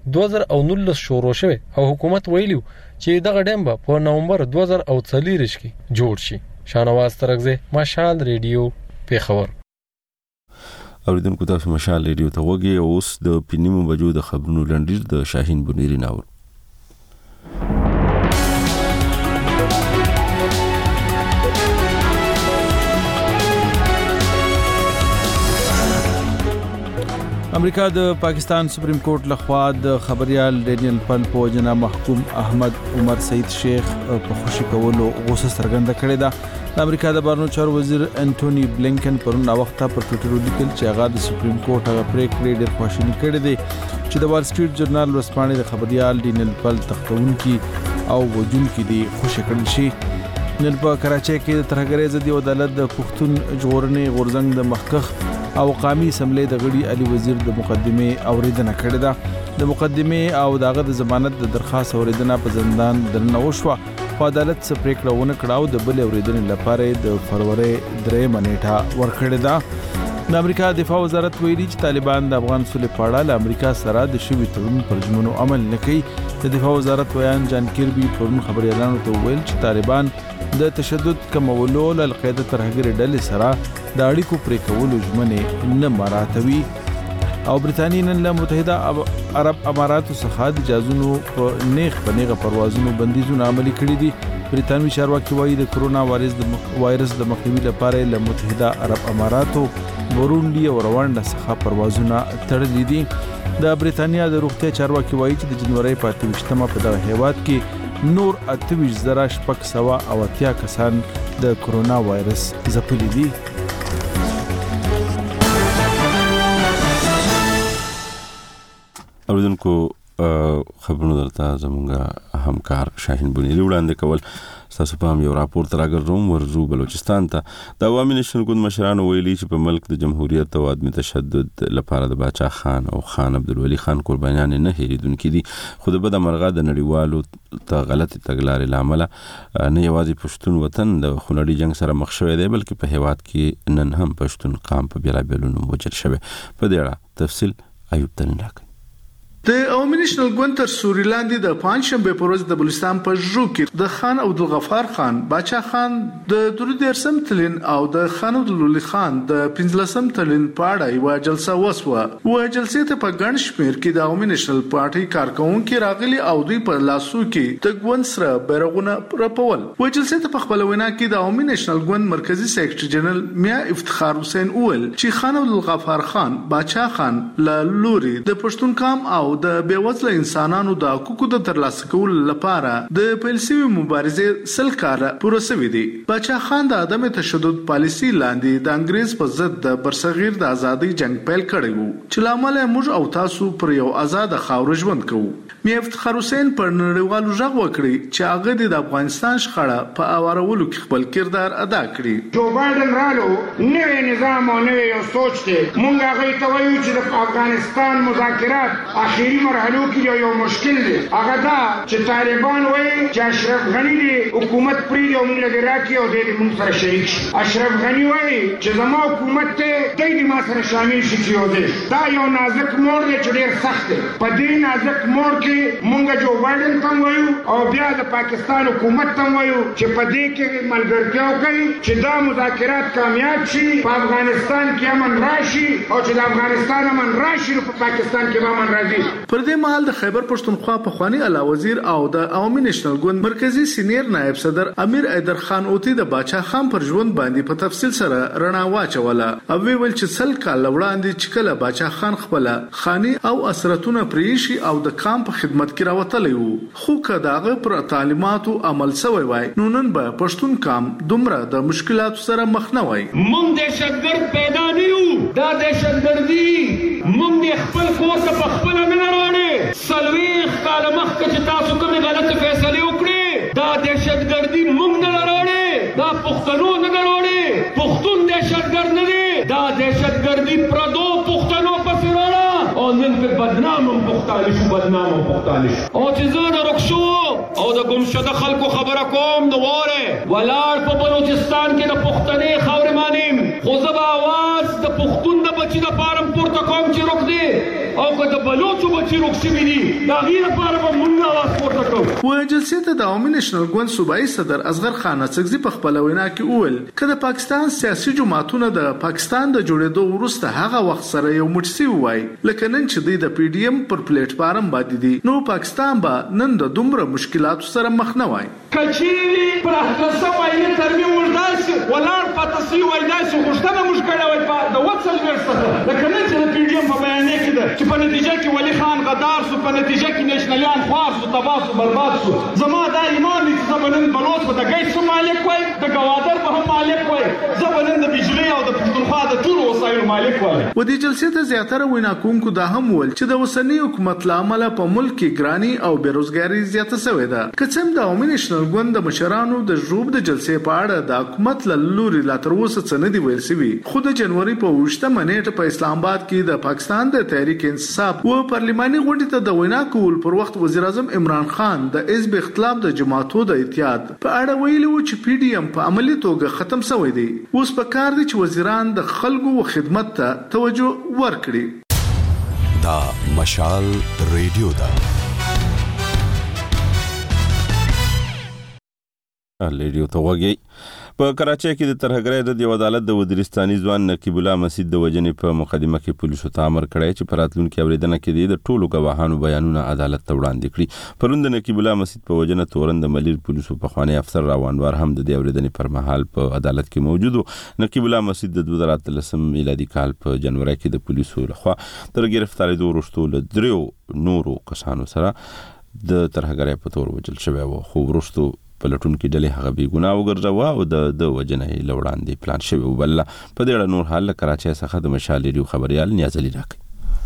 S20: 2019 شروع شوه او حکومت ویلو چې دغه ډیم به په نومبر 2040 کې جوړ شي. شانواز ترغزه مشال ریډیو پیښور.
S1: اوریدونکو تاسو مشال ریډیو ته وګورئ. اوس د پینیمو بجو د خبرونو لنډیر د شاهین بنيري ناول.
S2: امریکا د پاکستان سپریم کورټ لخوا د خبريال ډینیل پل په وجنه محکوم احمد عمر سعید شیخ په خوشی کولو غوسه څرګنده کړې ده. د امریکا د بهرنیو چارو وزیر انټونی بلینکن پرون وخت پر ټوئیټر لیکل چې هغه د سپریم کورټ هغه پریکړې ډېر خوشالي کړې ده چې د وال سټریټ جورنال ورسپانې د خبريال ډینیل پل تختونکي او وجونکي دي خوشی کړل شي. نن په کراچۍ کې د ترهګرۍ ضد عدالت د پښتون ژغورنې غورځنګ د مخکخ او قومي اسمبلی د غړي علي وزیر د مقدمه اوریدنه کړې ده. د مقدمه او دغه د ضمانت د درخواست اوریدنه په زندان درنه وشوه. په عدالت څخه پریکړه ونه کړاو د بل اوریدنې لپاره د فروری 3 نیټه ورکړې ده. د امریکا دفاع وزارت ویلي چې طالبان د افغان صلح په اړه له امریکا سره د شوي تړون پر ژمنو عمل نه کوي. د دفاع وزارت ویان جان کیربي پرون خبريالانو ته ویل چې طالبان د تشدد کمولو له القاعده ترهګر ډلې سره د اړیکو پرې کولو ژمنې نه مراعاتوي. او برتانیې نن له متحده عرب اماراتو څخه د جازونو په نیغه پروازونو بندیزونه عملي کړي دي. برتانوي چارواکي وایي د کرونا وایرس د مخنیوي لپاره له متحده عرب اماراتو، بورونډي او روانډا څخه پروازونه تړلي دي. د برتانیا د روغتیا چارواکي وایي چې د جنوري په 28مه په دغه هیواد کې نور 28,680 کسان د کرونا وایرس ځپلي دي.
S1: اوریدونکو خبرونه درته زموږ همکار شاهین بنيري وړاندې کول. تاسو په یو راپور تراګرځوم ورزو بلوچستان ته. د عوامي نشن ګوند مشرانو ویلي چې په ملک د جمهوریت او عدم تشدد لپاره د باچا خان او خان عبدالولي خان قربانیان نه هېریدونکي دي. خو د بده مرغه د نړیوالو ته غلطي تګلارې لامل نه یوازې پښتون وطن د خونړي جنگ سره مخ شوی دی بلکې په هیواد کې نن هم پښتون قام په بیلابیلو نوم وجل شوی. په دې اړه تفصیل ایوب تنین راکړي.
S3: د عوامي نشنل ګوند تر سوري لاندې د پنځشنبه په ورځ د بلوچستان په ژو کې د خان عبدالغفار خان، باچا خان د درودیرسم تلین او د خان عبدالولي خان د 15 تلین په اړه یو جلسه وسوه. و جلسې ته په ګڼ شمېر کې د عوامي نشنل پارټي کارکونکو راغلي او دوی په لاسو کې د ګوند سره بیرغونه رپول. و جلسې ته په خپل وینا کې د عوامي نشنل ګوند مرکزی سیکریټری جنرال میا افتخار حسین اول چې خان عبدالغفار خان، باچا خان له لوري د پښتون قام او د بیوزله انسانانو د حقوقو د ترلاسه کولو لپاره د پیلسوي مبارزې سل کاله پوره شوې دي. باچا خان د عدم تشدد پالیسي لاندې د انګريز په ضد د برصغیر د ازادۍ جنگ پیل کړی وو چې لامل موږ او تاسو پر یو آزاد خاور ژوند کوو. میا افتخار حسین پر نړیوالو ژغ وکړي چې هغه د افغانستان شخړه په اوارولو کې خپل کردار ادا کړي.
S7: جو بایدن رالو نوې نظام او نوې یو سوچ دی. مونږ هغه ته وایو چې د افغانستان مذاکرات اخیری مرحلو کې یو مشکل دی. هغه دا چې طالبان وایي چې اشرف غنی دی حکومت پرې یو موږ لګی راکې او د موږ سره شریک شي. اشرف غنی وایي چې زما حکومت ته دې ما سره شامل شي چې دا یو نازک موړ دی چې ډېر سخت دی. په دې نازک موړ کې مونږ جو بایدن ته وایو او بیا د پاکستان حکومت ته وایو چې په دې کې ملګرتیا وکړي چې دا مذاکرات کامیاب شي، په افغانستان کې امن راشي او چې د افغانستان امن راشي نو په پاکستان کې امن راځي.
S3: پر دې مهال د خیبر پښتونخوا پخوانی اعلی وزیر او د عوامي نشنل ګوند مرکزی سینیر نائب صدر امیر ایدر خان اوتی د باچا خان پر ژوند باندې په تفصیل سره رڼا واچوله. او ویل چې سل کال وړاندې چې کله باچا خان خپل خاني او اسرتونه پریشي او د قام په خدمت کې راوتلی وو، خو کداغه پر تعلیماتو عمل سوی وای نو نن به پښتون قام دومره د مشکلاتو سره مخ نه وای.
S7: مونږ دهشتګرد پیدا نه یو، دا دهشتګردي مونږ خپل کور ته په خپل نه راوړې. سلويخ کال مخکې چې تاسو کومې غلطه فیصله وکړې دا دهشتګردي مونږ نه راوړې، دا پښتنو نه راوړې. پښتون دهشتګرد نه دی، دا دهشتګردي پردو پښتنو پسې راړه او نن په بدنام پښتانه شو، بدنام پښتانه شو. او چې زه د رخصو او د ګمشده خلکو خبره کوم نو واره ولاړ په بلوچستان کې د پښتنې خاورې مانیم، خو زه به اواز د پښتون د بچي د پارم پورته کوم چې روک دی او که
S6: او د بلوچو بچی روکسي دي دا غیر لپاره به موږ आवाज پورته کوو.
S3: و جلسې ته د عوامي نېشنل ګوند صوبایي صدر اصغر خان اڅکزي په خپل وینا کې وویل چې د پاکستان سیاسي جماعتونه د پاکستان د جوړېدو وروسته هغه وخت سره یو مټسي وای لکه نن چې د پی ډی ایم پر پلیټ فارم باندې دي نو پاکستان به نن د دومره مشکلاتو سره مخ نه وای.
S6: کچيري پر هڅه وایي ترمیم ورداسي ولار پاتسي وای داسي خوشتنه مشکله وای په د وڅل ورسره لکه نن چې د پی ډی ایم په بیانې کې ده چې په نتیجه کې ولی خان غدار سو په نتیجه کې نېشنلیان خوار سو تباہ سو برباد سو. زما دا ایمان دي چې زبنن بلوچ په د ګیټ مالک وای د ګوادر په هم مالک وای زبنن د بجلی او د پښتونخوا د ټول وسایلو مالک وای.
S3: و دې جلسې ته زیاتره وینا کوونکو دا هم ول چې د اوسنی حکومت لامل په ملک کې ګرانی او بیروزګاری زیاته شوې ده. کڅم د عوامي نېشنل ګوند د مشرانو د ژوب د جلسې په اړه د حکومت لوري لا تر اوسه څه نه دی ویل شوی. خو د جنوري په 28 منېټه په اسلام آباد کې د پاکستان د تحریک انصاف و پارلماني غونډې ته د وینا کول پر وخت وزیر اعظم عمران خان د حزب اختلاف د جماعتو د اتحاد په اړه ویلي و چې پی ډی ایم په عملی توګه ختم شوی دی. اوس په کار دي چې وزیران د خلکو او خدمت ته توجه ورکړي.
S8: دا مشال ریډیو دا
S1: ریډیو ته وګورئ. په کراچۍ کې د ترهګرۍ ضد یو عدالت د وزیرستاني ځوان نقیب الله مسجد د وجنې په مقدمه کې پولیسو ته امر کړی چې په راتلونکي اورېدنه کې د ټولو ګواهانو بیانونه عدالت ته وړاندې کړي. پرون د نقیب الله مسجد په وجنه تورن د ملیر پولیسو پخوانی افسر راوانوار هم د دې اورېدنې پر مهال په عدالت کې موجود و. نقیب الله مسجد د 2013 میلادي کال په جنوري کې د پولیسو لخوا تر گرفتاریدو وروسته له 3 نورو کسانو سره د ترهګرۍ په تور وجل شوی و. خو وروسته پلټون کې ډلې هغه بې ګناه وګرځوه او د وجنې لوړاندې پلان شوی و. بل په دې اړه نور حال کراچۍ څخه د مشال ریډیو خبريال نیاز علي راکړي.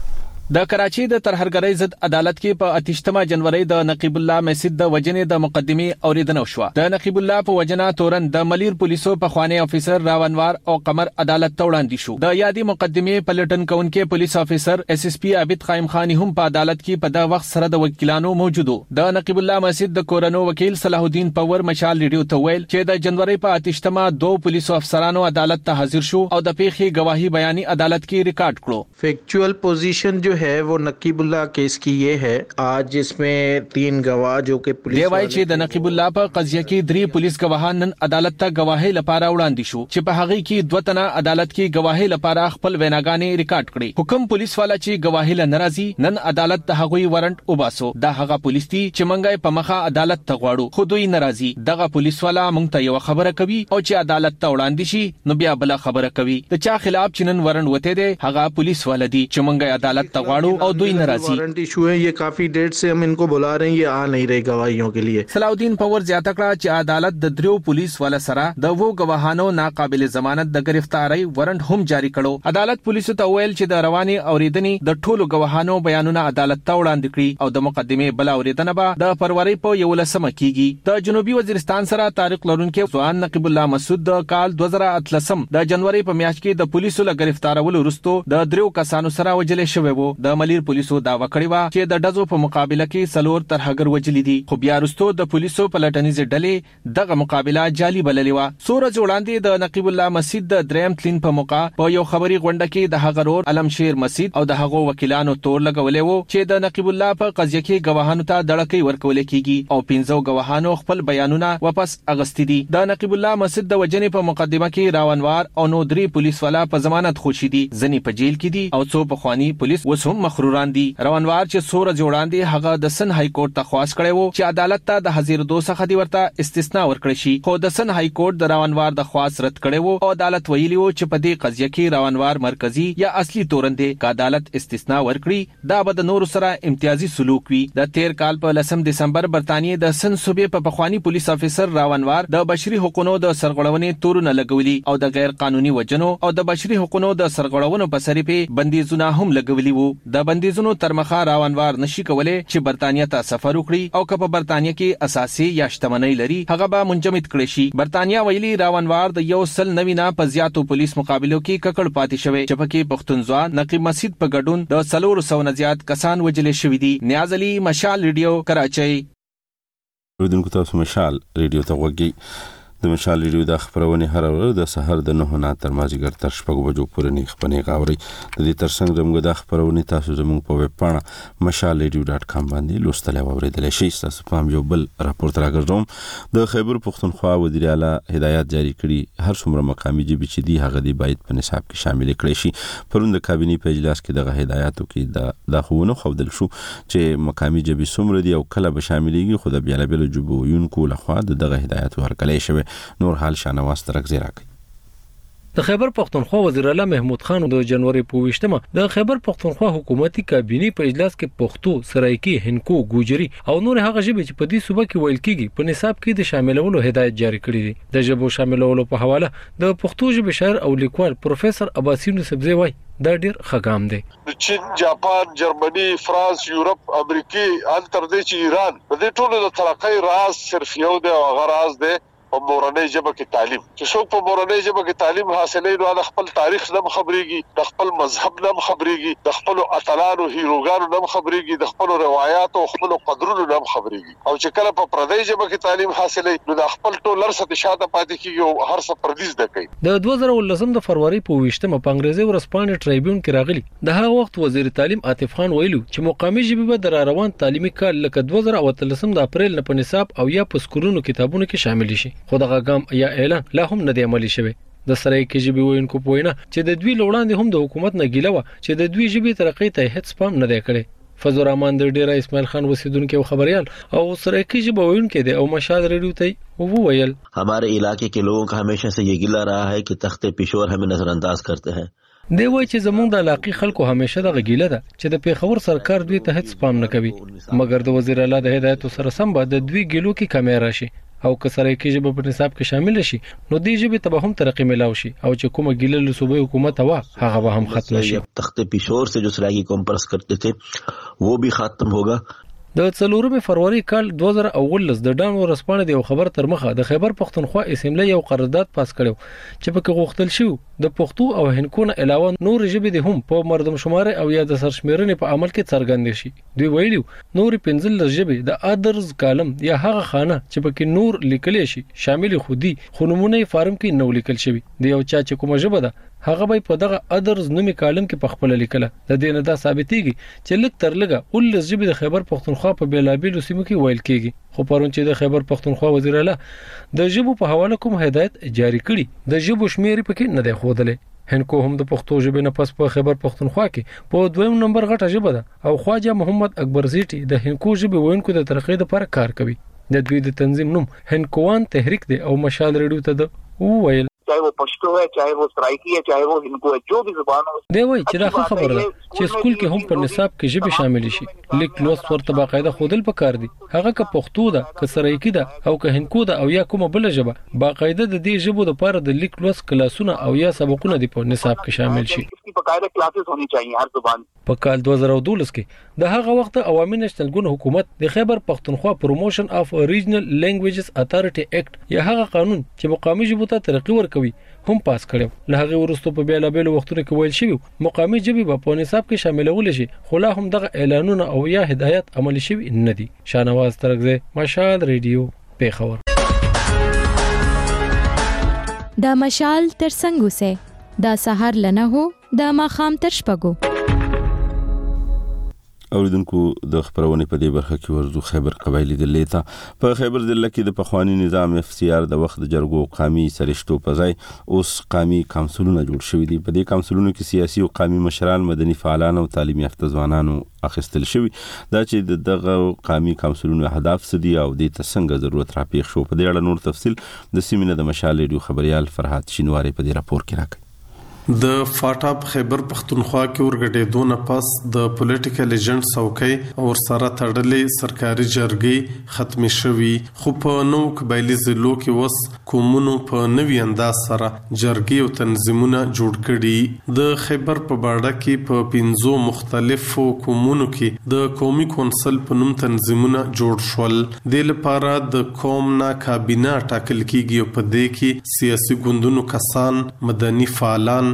S11: د کراچۍ د ترهګرۍ ضد عدالت کې په 28 جنوري د نقیب الله مسجد د وجنې د مقدمه اوریدنه وشوه. د نقیب الله په وجنه تورن د ملیر پولیسو په خوانی افیسر راونوار او قمر عدالت ته وړاندې شو. د یادي مقدمه پلټن کونکي پولیس افیسر اس اس پی عابد قائم خان هم په عدالت کې په دا وخت سره د وکیلانو موجودو. د نقیب الله مسجد د کورنو وکیل صلاح الدین پاور مشال ریډیو ته ویل چې د جنوري په 28 2 پولیسو افسرانو عدالت ته حاضر شو او د پیښې گواهی بیاني عدالت کې ریکارډ کړو.
S24: فیکچوअल पोजीशन जो है वो नकीबुल्लाह केस की ये है आज इसमें 3 गवाह जो कि पुलिस
S11: دیوای چې د نقیب الله په قضیه کې 3 پولیس گواهان نن عدالت ته گواهی لپاره وړاندې شو چې په هغه کې 2 تنه عدالت کې گواهی لپاره خپل ویناګانې ریکارډ کړي. حکم پولیس والا چې گواهی ل ناراضي نن عدالت ته هغوی وارنټ وباسو. دا هغه پولیس دي چې منګای په مخه عدالت ته غواړو خو دوی ناراضي. دغه پولیس والا مونږ ته یو خبره کوي او چې عدالت ته وړاندې شي نو بیا بل خبره کوي. د چا خلاف چې نن وارنټ وته دي هغه پولیس والا دي چې منګای عدالت ته غواړو او دوی ناراضي.
S24: वारंट इशू है ये काफी डेट से हम इनको बुला रहे हैं ये आ नहीं रहे गवाहियों के लिए.
S11: सलाउद्दीन पवर ज्यादा कړه چې عدالت د دریو پولیس والا سره د وو گواهانو ناقابل ضمانت د گرفتاری وارنټ هم جاری کړو. عدالت پولیسو ته ویل چې د رواني اوریدنې د ټولو گواهانو بیانونه عدالت ته وړاندې کړي او د مقدمه بل اوریدنه به د فروری په 11 کېږي. د جنوبي وزیرستان سره تاریخ لرونکي ځوان نقیب الله مسعود د کال 2013 د جنوري په میاشت کې د پولیسو له گرفتارولو وروسته د دریو کسانو سره وجل شوی وو. د ملیر پولیسو دا وکړی و چې د ډزو په مقابله کې سلور ترهګر وجلی دي خو بیا وروسته د پولیسو پلټنیز ډلې دغه مقابله جالي بللې و. سورج وړاندې د نقیب الله مسجد د دریم تلین په موقع په یو خبري غونډه کې د هغرور علم شیر مسجد او د هغو وکیلانو تور لګولې وو چې د نقیب الله په قضیه کې گواهانو ته دړکې ورکول کیږي او 15 گواهانو خپل بیانونه واپس اغستې دي. د نقیب الله مسجد د وجنې په مقدمه کې راونوار او نو 3 پولیس والا په ضمانت خوشي دي ځنی په جیل کې دي او څو په خواني پولیس وسوم مخروران دي. راونوار چې سورج وړاندې هغه د سن های کورټ ته خواست کړي وو چې عدالت ته د حاضر دوه څخه دی ورته استثناء ورکړي شي خو د سن های کورټ د راونوار د خواست رد کړي وو او عدالت ویلي وو چې په دې قضیه کې راونوار مرکزی یا اصلي تورن دی ک عدالت استثناء ورکړي دا به د نور سره امتیازي سلوک وي. د 13 کال په 10 دسمبر برتانیې د سن صوبې په پخوانی پولیس افیسر راونوار د بشري حقوقو د سرغړونې تورونه لګولي او د غیر قانوني وجنو او د بشري حقوقو د سرغړونو په سری په بندیزونه هم لګولي وو. د بندیزونو ترمخه راونوار نشي کولای چې برتانیې ته سفر وکړي او که په برتانیې کې اساسي یا شتمنۍ لري هغه به منجمد کړي شي. برتانیې ویلي راونوار د 190 په زیاتو پولیس مقابلو کې ککړ پاتې شوی چې پکې پښتونځوا نقیب مسجد په ګډون د 400 نه زیات کسان وجل شوی دي. نیاز علي مشال ریډیو کراچۍ.
S1: ودونکو تاسو مشال ریډیو ته وګورئ. د مشال ریډیو د خبرونه هر ورځ د سحر د 9 نه تر مازیګر تر 6 بجو پورې نه خبرونه غاوري د دې ترڅنګ زموږ د خبرونه تاسو زموږ په ویب پاڼه mashalradio.com باندې لوستل او اوریدل شئ. تاسو په یو بل راپورټ راګرځوم د خیبر پختونخوا وزیر اعلی هدایت جاری کړي هر څومره مقامي جبي چې دی هغه دی باید په نصاب کې شامل کړي شي. پروند کابینې په اجلاس کې دغه هدایتو کې د خوونه خودل شو چې مقامي جبي څومره دی او کله به شاملېږي خو د بیلابل جبو یونکو لخوا دغه هدایت ورکړی شوی. نور حال شانواز ترک زیراک
S20: د خیبر پختونخوا وزیر اعلی محمود خان د جنوري په 28مه د خیبر پختونخوا حکومتي کابینې په اجلاس کې پښتو، سرایکی، هندکو، ګوجري او نور هغه ژبې چې په دې صوبه کې ویل کیږي په نصاب کې د شاملولو هدایت جاری کړی دی. د ژبو شاملولو په حواله د پښتو ژبې شاعر او لیکوال پروفیسور عباسین سبزی وای دا ډیر خګام دی.
S4: چین، جاپان، جرمني، فرانس، یورپ، امریکا ان تر دې چې ایران په دې ټولو د ترقۍ راز صرف یو دی او هغه راز دی په مورنۍ ژبه کې تعلیم. چې څوک په مورنۍ ژبه کې تعلیم حاصلوي نو د خپل تاریخ نه خبريږي، د خپل مذهب نه خبريږي، د خپل اتلانو هیروګانو نه خبريږي، د خپل روایت او خپل قدرونو نه خبريږي. او چې کله په پردۍ ژبه کې تعلیم حاصلوي نو د خپل ټول لرسه شاته پاتې کیږي او هر څه پردیس ده کوي.
S20: د 2019 د فروری په 28مه په انګریزي ورځپاڼې ټریبیون کې راغلی د هغه وخت وزیر تعلیم عاطف خان ویلو چې مقامي ژبې به د روان تعلیمي کال لکه 2013 د اپریل نه په نصاب او یا په سکولونو کتابونو کې شامل شي. خو دغه ګام یا اعلان لا هم نه دی عملي شوی. د سرایکی ژبې وینکو پوینه چې د دوی لوړاندې هم د حکومت نه ګیله و چې د دوی ژبې ترقۍ ته هیڅ پام نه دی کړی. فضل الرحمن د ډیره اسماعیل خان وسیدونکو خبريال او سرایکی ژبه وینکو دی او مشال ریډیو ته وویل
S9: हमारे इलाके के लोगों का हमेशा से ये गिला रहा है कि तख्ते पेशोर हमें नजरअंदाज करते हैं.
S20: دی وای چې زمونږ د علاقې خلکو همیشه د غیله ده چې د پیښور سرکار دوی ته هیڅ پام نه کوي. مګر د وزیر اعلی د هدایت سره سم به د دوی ګلو کې کمی راشي او که سرایکی ژبه په نصاب کې شامل شي نو دې ژبې ته به هم ترقی ملاوي شي او چې کومه ګیله له صوبې حکومت وا هغه به هم ختم شي.
S9: تخت پیشور سے جو سرایکی قوم پرست کرتے تھے وہ بھی ختم ہوگا.
S20: د 4 فروری کال 2019 د ډان ورسپانه دی خبر تر مخه د خیبر پختونخوا اسمبلی یو قرارداد پاس کړو چې په کې غوښتل شو د پښتو او هندکو نه علاوه نور ژبې د هم په مردم شمار او یا د سرشمیرنې په عمل کې څرګند شي. دوی ویلو نور 15 ژبې د ادرز کالم یا هغه خانه چې په کې نور لیکل شي شامل خودي خنمونه فارم کې نو لیکل شوی دی او چا چې کومه ژبه ده هغه به په دغه ادرز نومي کالم کې په خپل لیکله. د دې نه دا ثابتېږي چې لک تر لګه ول ژبې د خیبر پختونخوا په بیلابیلو سیمو کې ویل کېږي. خو پرون چې د خیبر پختونخوا وزیر اعلی د ژبو په حواله کوم هدایت جاری کړي د ژبو شمیر په کې نه دی خوده. هندکو هم د پښتو ژبې نه پس په خیبر پختونخوا کې په 2 نمبر غټه ژبه ده او خواجه محمد اکبر زیټي د هندکو ژبې وینکو د ترقۍ لپاره کار کوي. د دوی د تنظیم نوم هندکوان تحریک دی او مشال ریډیو ته د وویل
S10: चाहे वो पश्तो है, चाहे वो सराइकी है, चाहे वो हिंदू है, जो भी जुबान हो.
S20: دی وای چې دا خبره ده چې سکول کې هم په نصاب کې ژبه شامل شي. لیک لوست ورته باقاعده خودل پکار دي. هغه که پښتو ده, که سرایکی ده او که هندکو ده او یا کومه بل ژبه باقاعده د دې ژبو لپاره د لیک لوست کلاسونه او یا سبقونه دی په نصاب کې شامل شي.
S10: इसकी باقاعده क्लासेस होनी चाहिए हर जुबान.
S20: په کال 2012 کې د هغه وخت عوامي نېشنل ګوند حکومت د خیبر پختونخوا پروموشن اف ریجنل لینګویجز اتھارټي ایکټ یا هغه قانون چې مقامي ژبو ته ترقی ورکوي هم پاس کړو. له هغه وروسته په بیلابل وختونو کې ویل شوی مقامي ژبې په نصاب کې شاملول شي خو لا هم دغه اعلانونه او یا هدایت عملي شوی نه دي. شانواز ترکزه مشال ریډیو پیښور.
S12: دا مشال ترڅنګ وسه دا سحر لنه هو دا ماخام تر شپګو.
S1: اوریدونکو د خبرونه په دې برخه کې ورزو خیبر قبایلی د لیتا په خیبر ضلع کې د پخوانی نظام FCR د وخت جرګو قامي سرشتو په ځای اوس قامي کونسلونه جوړ شوي دي. په دې کونسلونو کې سیاسي او قامي مشران، مدني فعالان او تعلیمي یافته ځوانانو اخیستل شوي. دا چې دغه قامي کونسلونو اهداف څه دي او د څنګه ضرورت راپېښ شو په دې اړه نور تفصیل د سیمینه د مشال ریډیو خبريال فرحات شینواری په دې راپور کې راکړي.
S25: د فاټاپ خیبر پختونخوا کې ورګډېدو نه پس د پولیټیکل ایجنټ څوکۍ او سره تړلې سرکاري جرګې ختمې شوي. خو په نو قبایلی ضلعو کې وس کومونو په نوي انداز سره جرګې او تنظیمونه جوړ کړي. د خیبر په باډه کې په 15 مختلفو کومونو کې د قومي کونسل په نوم تنظیمونه جوړ شول. د لپاره د قوم نه کابینه ټاکل کیږي او په دې کې سیاسي ګوندونو کسان، مدني فعالان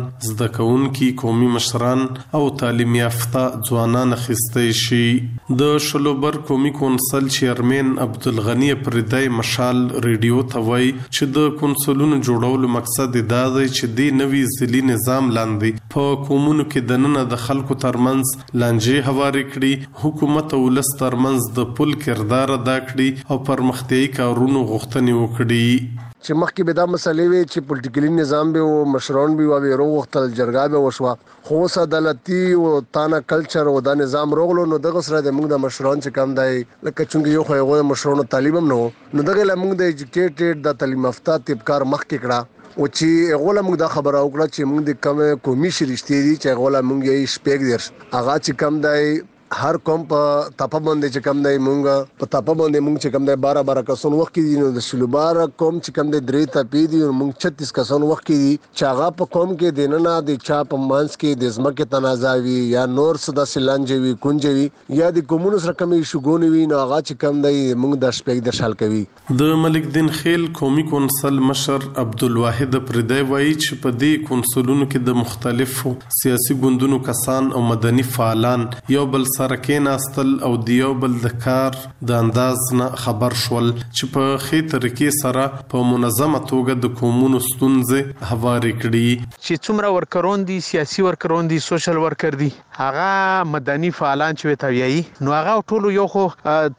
S25: زده کوونکي قومي مشران او تعلیم یافته ځوانان اخیستی شي. د شلوبر قومي کونسل چیرمن عبدالغنی پردای مشال ریډیو ته وایي چې د کونسلونو جوړولو مقصد دا دی چې د نوي ځلي نظام لاندې په قومونو کې دننه د خلکو ترمنځ لانجې هوارې کړي، حکومت او ولس ترمنځ د پل کردار ادا کړي او پرمختیایي کارونو غوښتنې وکړي.
S5: چې مخکې به دا مسلې وي چې پولیټیکلی نظام به او مشران به او ورو وختل جرګه به وشوه، خو اوس عدالتي او تانه کلچر او دا نظام روغلو نو دغه سره د موږ د مشران چې کم دی لکه چونګ یو خو یو مشرانو تعلیم هم نو دغه لمونږ د ایجوکیټډ د تعلیم یافته طبقار مخکې کړه او چې غوله موږ دا خبره وکړه چې موږ د کم قومي شریشتي دي چې غوله موږ یې شپږ درس هغه چې کم دی هر قوم په تاپه باندې چې کم دی مونږ په تاپه باندې مونږ چې کم دی 12 کسان وخت کې دي نو د شلوبار قوم چې کم دی 3 تاپې دي مونږ 36 کسان وخت کې دي چې هغه په قوم کې دیننه د چا په مانس کې د ځمکې تنازعوي یا نور صدا سلانجوي کونجوي یا د کومونو سره کمې شګونی وي نو هغه چې کم دی مونږ د شپږ د شال کوي.
S25: د ملک دین خیل قومي کونسل مشر عبدالواحد پردای وایي چې په دې کونسلونو کې د مختلفو سیاسي ګوندونو کسان او مدني فعالان یو بل سره کېناستل او دیو بل د کار د انداز نه خبر شول چې په خې طریقې سره په منظمه توګه د قومونو ستونزې هوارې کړي.
S11: چې څومره ورکرون دي، سیاسي ورکرون دي، سوشل ورکر دي، هغه مدني فعالان چې وتاویي نو هغه ټولو یو خو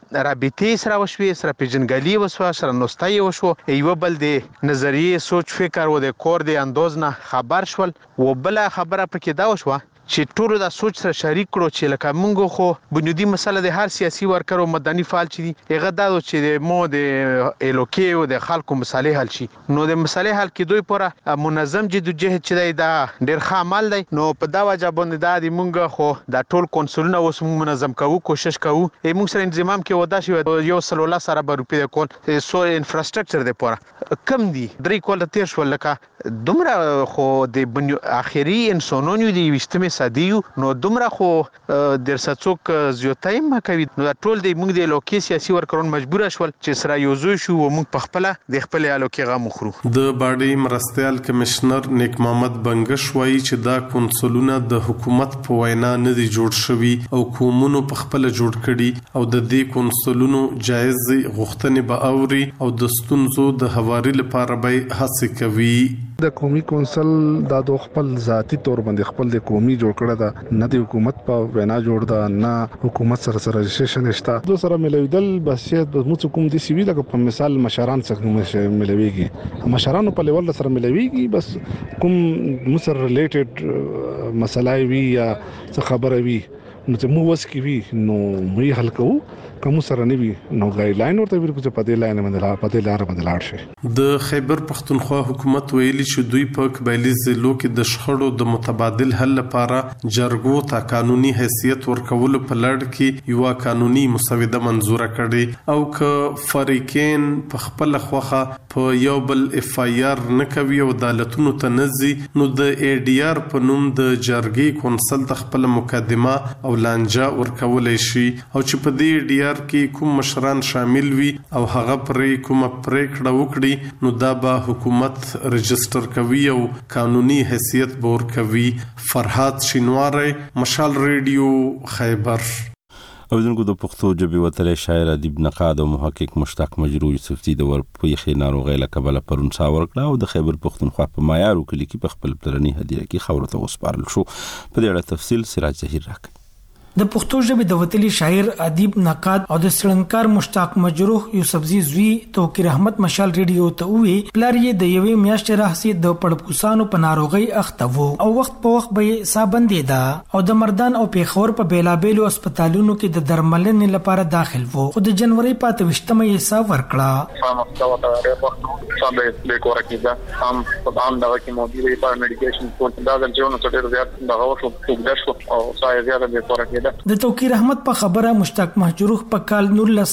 S11: رابطې سره وشوي، سره پیژنګالي وشو، سره نوستای وشو، یو بل د نظریه سوچ فکر و د کور د انداز نه خبر شول. و بل خبره پکې دا وشو چې ټولو د سوچ سره شریک کړو چې لکه مونږ خو بنیادی مسله د هر سیاسي ورکر او مدني فعال چې هغه دا چې مو د الوکي او د خلکو مسالې حل شي. نو د مسالې حل کې دوی پر منظم جدوجہد چې دا ډیر ښه عمل دی. نو په دا وجه باندې دا د مونږ خو د ټول کونسلونه اوس منظم کوو، کوشش کوو مونږ سره انضمام کې ودا شي یو سلوله سره به روپې کول سو انفراستراکچر د پوره کم دي 3 کول تیر شو لکه دومره خو د اخیری انسانونو دی وشتمه صدیو نو دومره خو در سڅوک زیاتای ما کوي نو ټول د موږ د لوکي سیاسي ورکرون مجبور شول چې سره یوزو شو او موږ په خپل د خپل الوکي غو مخرو.
S25: د باډي مرستيال کمشنر نیک محمد بنگش وایي چې دا کونسلونه د حکومت په وینا نه دي جوړ شوي او قومونو په خپل جوړ کړي او د دې کونسلونو جایز غوښتنې به اوري او د ستونزو د هواري لپاره به هڅه کوي.
S13: د قومي کونسل د خپل ذاتی تور باندې خپل د قومي جوړ کړه دا نه د حکومت په وینا جوړ دا نه حکومت سره رجسټریشن شته دو سره ملویدل بس د موږ کوم دي سی وی لکه په مثال مشران څخه ملويږي مشرانو په لیول سره ملويږي بس کوم مسر ریلیټډ مسله وی یا څه خبره وی نو ته مو وسکی وی نو مې حل کوو کوم سره نه وی نو ګایډ لاین ورته ورکو چې پدې لاین باندې پدې لار باندې لاړ شي.
S25: د خیبر پختونخوا حکومت ویلي چې دوی په قبایلی ضلعو کې د شخړو د متبادل حل لپاره جرګو ته قانوني حیثیت ورکول په لړ کې یو قانوني مسوده منزوره کړي او ک فریقین په خپل خوخه په یو بل اف آی آر نه کوي او عدالتونو ته نزي نو د ای ډی آر په نوم د جرګي کونسل د خپل مقدمه او لانجه ورکولای شي او چې په دې ډی آر کې کوم مشران شامل وي او هغه پرې کوم پریکړه وکړي نو دا به حکومت رجستر کوي او قانوني حیثیت بور کوي. فرحات شینواری، مشال ریډیو، خیبر.
S1: اوریدونکو د پښتو ژبې وتلی شاعر ادیب نقاد او محقق مشتاق مجروح یوسفزي د ورپېښې ناروغۍ له کبله پرون ساه ورکړه او د خیبر پښتونخوا په مایارو کلي کې په خپل پلرني هدیره کې خاورو ته وسپارل شو. په دې اړه تفصیل سراج ظهیر راکړي.
S14: د پښتو ژبې د وتلی شاعر ادیب نقاد او د سړنکار مشتاق مجروح یوسفزي زوی توقیر احمد مشال ریډیو ته وی پلار یې د یوې میاشتې راهیسې د پړپوسانو په ناروغۍ اخته وو او وخت په وخت به ساه بندېده او د مردان او پیښور په بیلابیلو هسپتالونو کې د درملنې لپاره داخل وو خو د جنوري په 28مه یې ساه ورکړه.
S15: د کور کې هم په عام دغه کې موجوده په میډیکیشن ټول دا د ژوند څخه ډېر زیات دغه وشو او ساه زیاته د کور کې ده
S14: د توکیر احمد په خبره مشتاق مهجروح په کال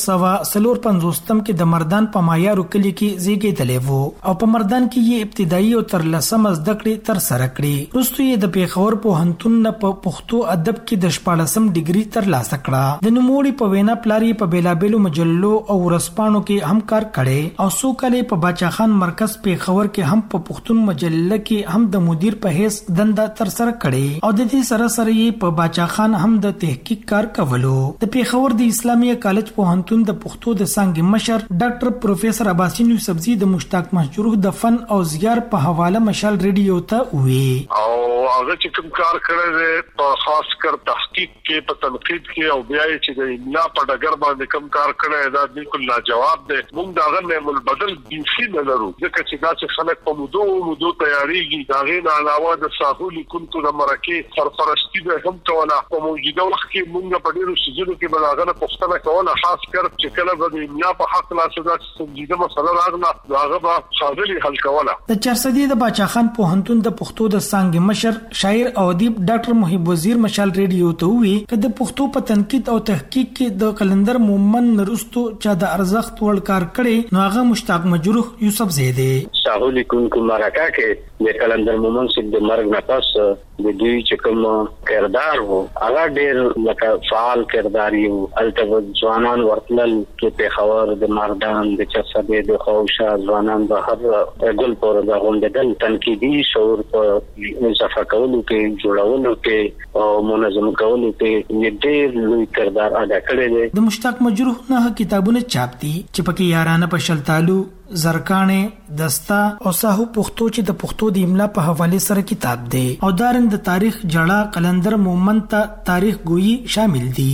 S14: 1953 کې د مردان په مایارو کلی کې زیږیدلی وو او په مردان کې یې ابتدایي او تر لسمه زده کړې تر سره کړې. وروسته یې د پیښور پوهنتون نه په پښتو ادب کې د 14م ډیګري ترلاسه کړه. د نوموړي په وینا پلار یې په بیلابیلو مجلو او ورځپاڼو کې هم کار کړی او څو کال په باچا خان مرکز پیښور کې هم په پښتون مجله کې هم د مدیر په حیث دنده تر سره کړې او د دې سره سره یې په باچا خان هم د تحقیق کار کولو. د پیښور د اسلامي کالج پوهنتون د پښتو د څانګې مشر ډاکټر پروفیسور عباسین یوسفزي د مشتاق مهجروح د فن او زیار په حواله مشال ریډیو ته وی
S4: او هغه چې کوم کار کړی دی په خاص کر تحقیق کې په تنقید کې او بیا چې د املا په ډګر باندې کوم کار کړی دا بالکل لاجواب دی. موږ دا غنه ملبدل بيخي نه لرو ځکه چې دا چې خلک په مودو تیاریږي دا غي نه علاوه د ساحل کونکو د مرکه سرپرستی د هم کوله په موجوده وخت کې موږ په ډیرو سيزونو کې بلاغه پښتنه کوله خاص کر چې کله د املا په حق لا صدا سنجیده مسله راغله هغه به خاصلي حل کوله.
S14: د چرسدي د باچا خان پوهنتون د پښتو د څانګې مشر شاعر او ادیب ډاکټر محب وزیر مشال ریډیو ته وی چې د پښتو په تنقید او تحقیق کې د قلندر مومن نرستو چا د ارزښت وړ کار کړي نو هغه مشتاق مهجروح یوسف زیدی
S16: ساحل کونکو مرکه کې د قلندر مومن سید د مرګ نه پس د دوی چې کوم کردار وو هغه ډېر لکه فعال کردار یو الته ځوانان ورتلل کې پیښور د مردان د چرسدي د خوشا ځوانان د هر ګل پر د غونډل تنقیدي شعور په اضافه کولو کې جوړولو کې او منظم کولو کې ډېر لوی کردار ادا کړی دی.
S14: د مشتاق مهجروح نه کتابونه چاپ دي چې پکې یارانه پشلتالو زرکانه دستا او ساهو پښتو چې د پښتو د املا په حواله سره کتاب دی او دارنګ د تاریخ جړه قلندر مومن ته تاریخ گویی شامل دي.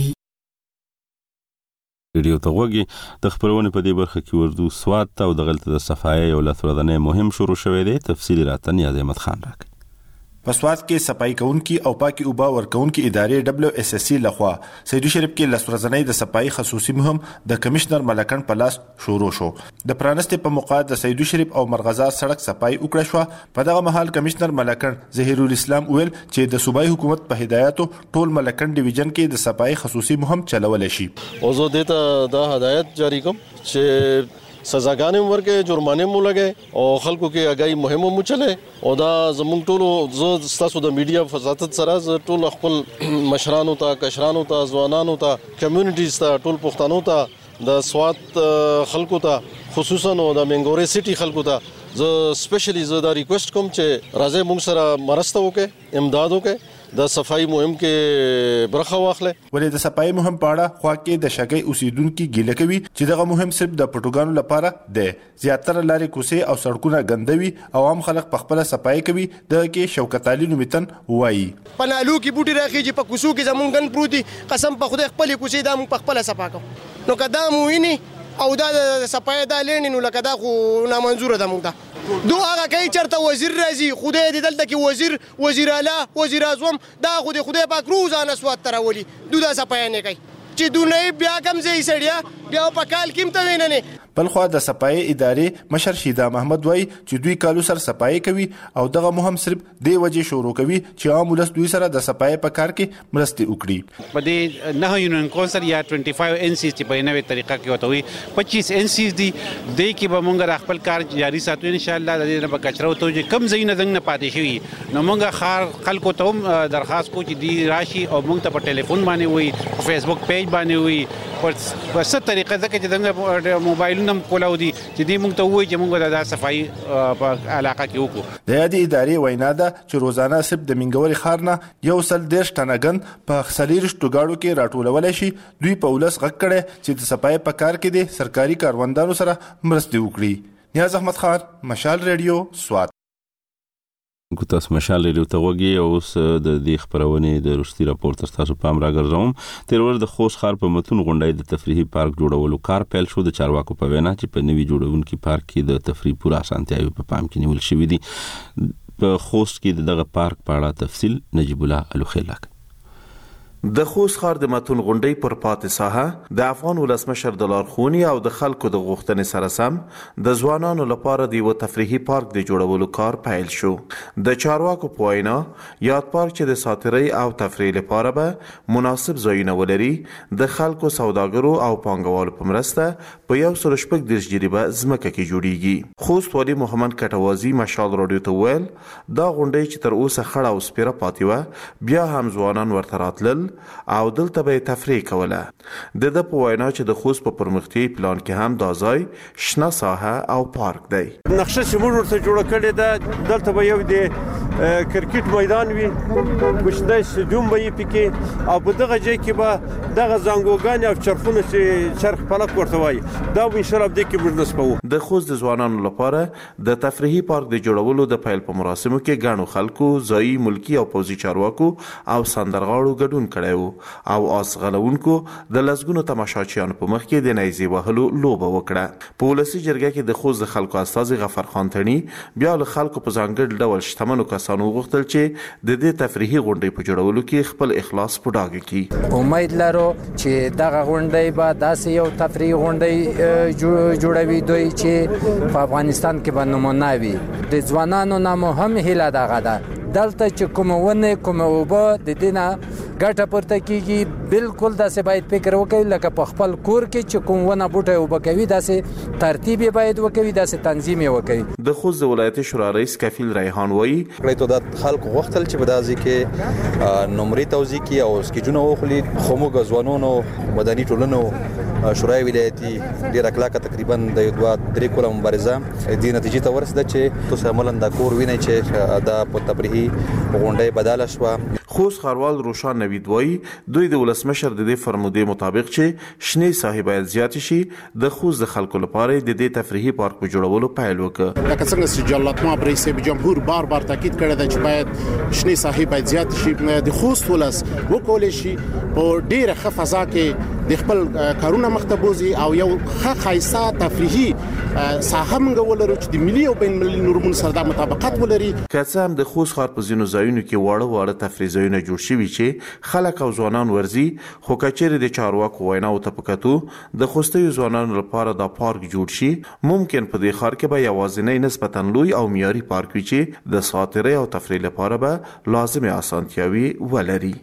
S1: ریډیو ته وګي د خبرونه په دې برخه کې وردو سواد ته او د غلطه د صفایي او لثردنه مهم شروع شوې ده. تفصیل راته نیاز احمد خان راک.
S17: پسواد کې صفائی کونکي او پاکي اوبه ورکونکي ادارې WSSC لخوا سیدو شریف کې لسورزنۍ د صفائی خصوصي مهم د کمشنر ملکن پلاس شروع شو. د پرانست په موقع د سیدو شریف او مرغزار سړک صفائی وکړه شو. په دغه مهال کمشنر ملکن ظهیر الاسلام ویل چې د صوبایي حکومت په هدایتو ټول ملکن ډیویژن کې د صفائی خصوصي مهم چلول شي.
S18: او زه دته د هدایت جاری کوم چې سزاګانې ورکې جرمانه مو لګي او خلکو کې اگای مهمه مو چله او دا زمونږ ټولو زه تاسو د میډیا فضاحت سره ټول خپل مشرانو ته کشرانو ته ځوانانو ته کمیونټیز ته ټول پښتنو ته د سواد خلکو ته خصوصا د منګوري سټي خلکو ته زه سپیشلی زه دا ریکوست کوم چې راځي موږ سره مرسته وکړي امداد وکړي د صفائی مهم کې برخه واخلې.
S17: ولې د صفائی مهم پاړه خو کې د شګي اوسیدونکو ګیله کوي چې دغه مهم صرف د پټوګانو لپاره دی. زیاتره لارې کوسي او سړکونه ګندوي او عام خلک په خپل صفائی کوي. د کې شوکت علي نومتن وایي
S19: پنالو کې بوټي راخیږي په کوسو کې زمونږ ګن پروتي قسم په خدای خپل کوسي دا مونږ په خپل صفا کوو نو کدا مو ویني او دا د صفای دا لین نو لکه دا خو نامنظور ده موږ ته دوه هغه کوي چرته وزیر راځي خدای دې دلته کې وزیر اعلی وزیر اعظم دا خدای پاک روزانه سواد تراولي دوه صفای نه کوي چې دونه بیا کم ځای سړیا بیا په کال کې ته ویننه.
S17: بل خو د صفای ادارې مشر شیدا محمد وای چې دوی کالو سر صفای کوي او دغه مهم صرف دی وجه شروع کوي چې عام ولس دوی سره د صفای په کار کې مرسته وکړي.
S21: په دې نه یونین کونسل یا 25 NCs چې په نوې طریقه کې وته وي 25 NCs دي د کې به مونږ خپل کار جاری ساتو ان شاء الله د دې نه به کچرو ته چې کم زین زنګ نه پاتې شي نو مونږ خلکو ته هم درخواست کو چې دی راشي او مونږ ته په ټلیفون باندې وي په فیسبوک پیج باندې وي په څه طریقه ځکه چې د موبایلونو کولاو دي چې دې مونږ ته وایي چې مونږ د صفائی په علاقه کې وکړو.
S17: د دې ادارې وینا ده چې روزانه صرف د منګوري ښار نه 110 ټنګن په خسلیر شټوګاړو کې راټولول شي. دوی په ولس غږ کړي چې د صفائی په کار کې د سرکاري کاروندانو سره مرسته وکړي. نیاز احمد خان مشال ریډیو سواد.
S1: تاسو مشال ریډیو ته وګورئ او اوس د دې خبرونه د روشتي راپور تر تاسو پام راګرځوم. تیر ور د خوست ښار په متون غونډای د تفریحي پارک جوړولو کار پیل شو. د چارواکو په وینا چې په نوي جوړونکي پارک کې د تفریح پوره اسانتیاوي په پام کې نیول شوې دي. په خوست کې دغه پارک په اړه تفصیل نجیب الله الوخیلاک.
S17: د خوست ښار د متون غونډۍ پر پاتې ساحه د افغان ولسمشر د لارښوونې او د خلکو د غوښتنې سره سم د ځوانانو لپاره د یوه تفریحي پارک د جوړولو کار پیل شو. د چارواکو په وینا یاد پارک چې د ساتیرۍ او تفریح لپاره به مناسب ځایونه ولري د خلکو، سوداګرو او پانګوالو په مرسته په 140 جریبه ځمکه کې جوړیږي. خوست والي محمد کټوازي مشال راډیو ته وویل دا غونډۍ چې تر اوسه خړه او سپیره پاتې وه بیا هم ځوانان ورته راتلل او دلته به تفریح کوله. د د په وینا چې د خوست په پرمختیايي پلان کې هم دا ځای شنه ساحه او پارک دی.
S2: نقشه چې موږ ورته جوړه کړې ده دلته به یو د کرکټ میدان وي، کوچنی سټیډیوم به یې پکې او په دغه ځای کې به دغه زنګوګانې او چرخونه چې چرخ پلک ورته وایي دا به انشاءالله دې کې موږ نصبوو.
S17: د خوست د ځوانانو لپاره د تفریحي پارک د جوړولو د پیل په مراسمو کې ګڼو خلکو، ځایي، ملکي او پوځي چارواکو او سندرغاړو ګډون کړی او آس غلونکو د لسګونو تماشاچیانو په مخ کې د نیزې وهلو لوبه وکړه. په ولسي جرګه کې د خوست د خلکو استازي غفر خان تڼي بیا له خلکو په ځانګړي ډول شتمنو کسانو وغوښتل چې د دې تفریحي غونډې په جوړولو کې خپل اخلاص په ډاګه کړي.
S6: امید لرو چې دغه غونډې به داسې یو تفریحي غونډې جوړوي دوی چې په افغانستان کې به نمونه وي. د ځوانانو نه مو هم هیله دغه ده دلته چې کوم ونه کوم اوبه د دې نه ګټه پورته کیږي بالکل داسې باید فکر وکړي لکه په خپل کور کې چې کوم ونه بوټی اوبه کوي داسې ترتیب باید وکړي، داسې تنظیم وکړي.
S17: د خوست د ولایتي شورا رئیس کفیل ریحان وایي
S7: کړی ته د خلکو غوښتل چې په داسې کې نمرې توزیع کړي او سکیجونه وخلي. خو موږ ځوانانو مدني ټولنو شورای ولایتي ډېره کلکه تقریبا د 2-3 کاله مبارزه دې نتیجې ته ورسېده چې تاسو عملاً دا کور وینئ چې دا په تفریحي غونډې بدله شوه.
S17: خوست ښاروال روشان نوید وایي دوی د ولسمشر د دې فرمودې مطابق چې شنې ساحې باید زیاتې شي د خوست د خلکو لپاره د دې تفریحي پارک په جوړولو پیل وکړ.
S22: لکه څنګه چې جلالت مآب رئیس جمهور بار تاکید کړی دی چې باید شنې ساحې باید زیاتې شي. د خوست ولس وکولی شي په ډېره ښه فضا کې د خپل کارونه مخته بوزي او یو ښه ښایسته تفریحي ساحه موږ ولرو چې د ملي او بین المللي نورمونو سره د مطابقت ولري.
S17: که څه هم د خوست ښار په ځینو ځایونو کې واړه تفریح ځایونه جوړ شوي چې خلک او ځوانان ورځي، خو که چیرې د چارواکو ویناو ته په کتو د خوستیو ځوانانو لپاره دا پارک جوړ شي ممکن په دې ښار کې به یوازینی نسبتاً لوی او معیاري پارک وي چې د ساتیرۍ او تفریح لپاره به لازمې اسانتیاوي ولري.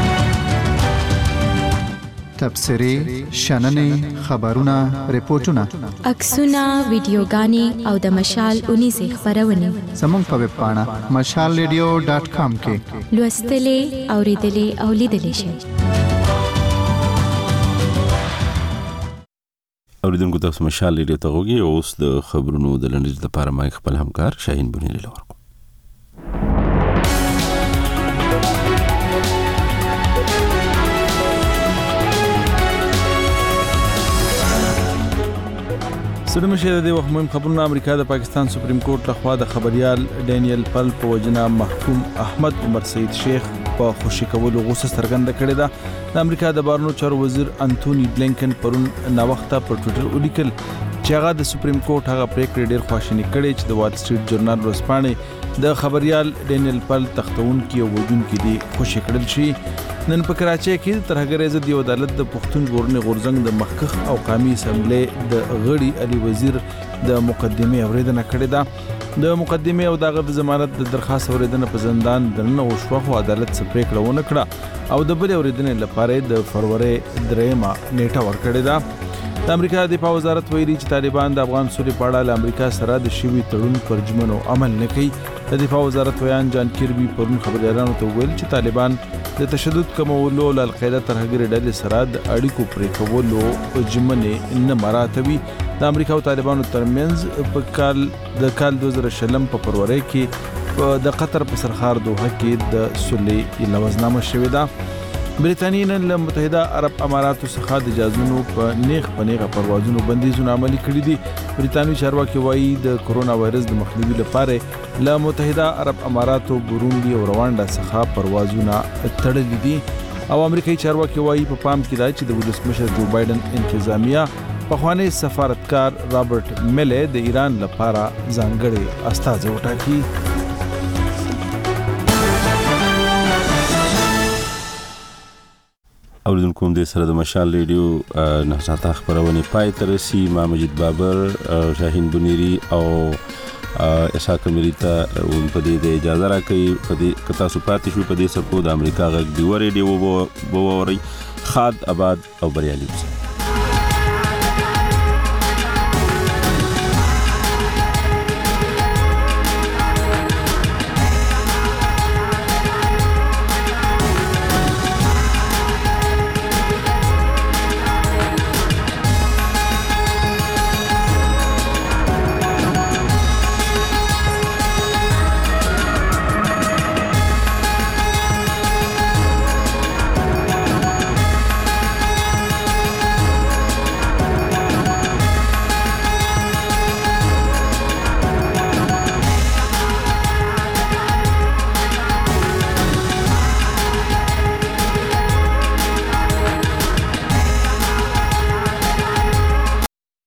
S23: تبصرې، شننې، خبرونه، ریپورتونه،
S12: عکسونه، ویډیوګانې او د مشال 19 خبرونه
S23: زموږ په ویب پاڼه mashalradio.com کې
S12: لوستلې، اوریدلې او لیدلې شئ.
S1: اوریدونکو تاسو مشال ریډیو ته غوږی او اوس د خبرونو د لنډیز لپاره ما خپل همکار شاهین بنیری لور.
S26: سلام شه د وخت مهم خبرونه. امریکا د پاکستان سپریم کورټ لخوا د خبريال ډینیل پل په وجنه محکوم احمد عمر سید شیخ په خوشی کولو غوسه څرګنده کړې ده. د امریکا د بهرنیو چارو وزیر انټونی بلینکن پرون ناوخته پر ټوئیټر ولیکل چې هغه د سپریم کورټ هغه پریکړه ډېر خواشینی کړي چې د وال سټریټ جورنال ورسپانې د خبريال ډینیل پل تختون کې او وجون کې دي خوشی کړل شي. نن په کراچۍ کې ترهګر عزت یو عدالت د پښتون ژغورنې غورځنګ د مخکخ او قومي اسمبلی د غړي علي وزیر د مقدمه اوریدنه کړې ده. د مقدمه او د ضمانت د درخواست اوریدنه په زندان دننه وشوه، خو عدالت څه پریکړه ونه کړه او د بل اوریدنې لپاره د فروری 3 نیټه ورکړې ده. د امریکا د دفاع وزارت ویلي چې طالبان د افغان سولې په اړه له امریکا سره د شوي تړون پر ژمنو عمل نه کوي. د دفاع وزارت ویان جان کیربي پرون خبريالانو ته ویل چې طالبان د تشدد کمولو له القاعده ترهګر ډلې سره د اړیکو پرې کولو ژمنې نه مراتبي. د امریکا او طالبانو ترمنځ په کال 2020 په فروری کې د قطر په سرخار دوحه کې د صلحې لوزنامه شوې ده. برېټانیا نن له متحده عرب اماراتو څخه د جازونو په نیغه پروازونو بندیزونه عملي کړي دي. برېټانوي چارواکي وایي د کرونا وایرس د مخنیوي لپاره له متحده عرب اماراتو، بورونډي او روانډا څخه پروازونه تړلي دي. او امریکایي چارواکي وایي په پام کې دا چې د ولسمشر جو بایدن انتظامیه پخوانی سفارتکار رابرټ میله د ایران لپاره ځانګړی استازی وټاکي.
S1: اوریدونکو د سره د مشال ریډیو نه ساته خبرونه پای تر سي ما مجید بابر شاهین بنيري او اسحاق مریتا په دې د اجازه راکړي په دې کتا سپاتې شو په دې سپو د امریکا غږ دی ریډیو ووري خاد آباد او بریالي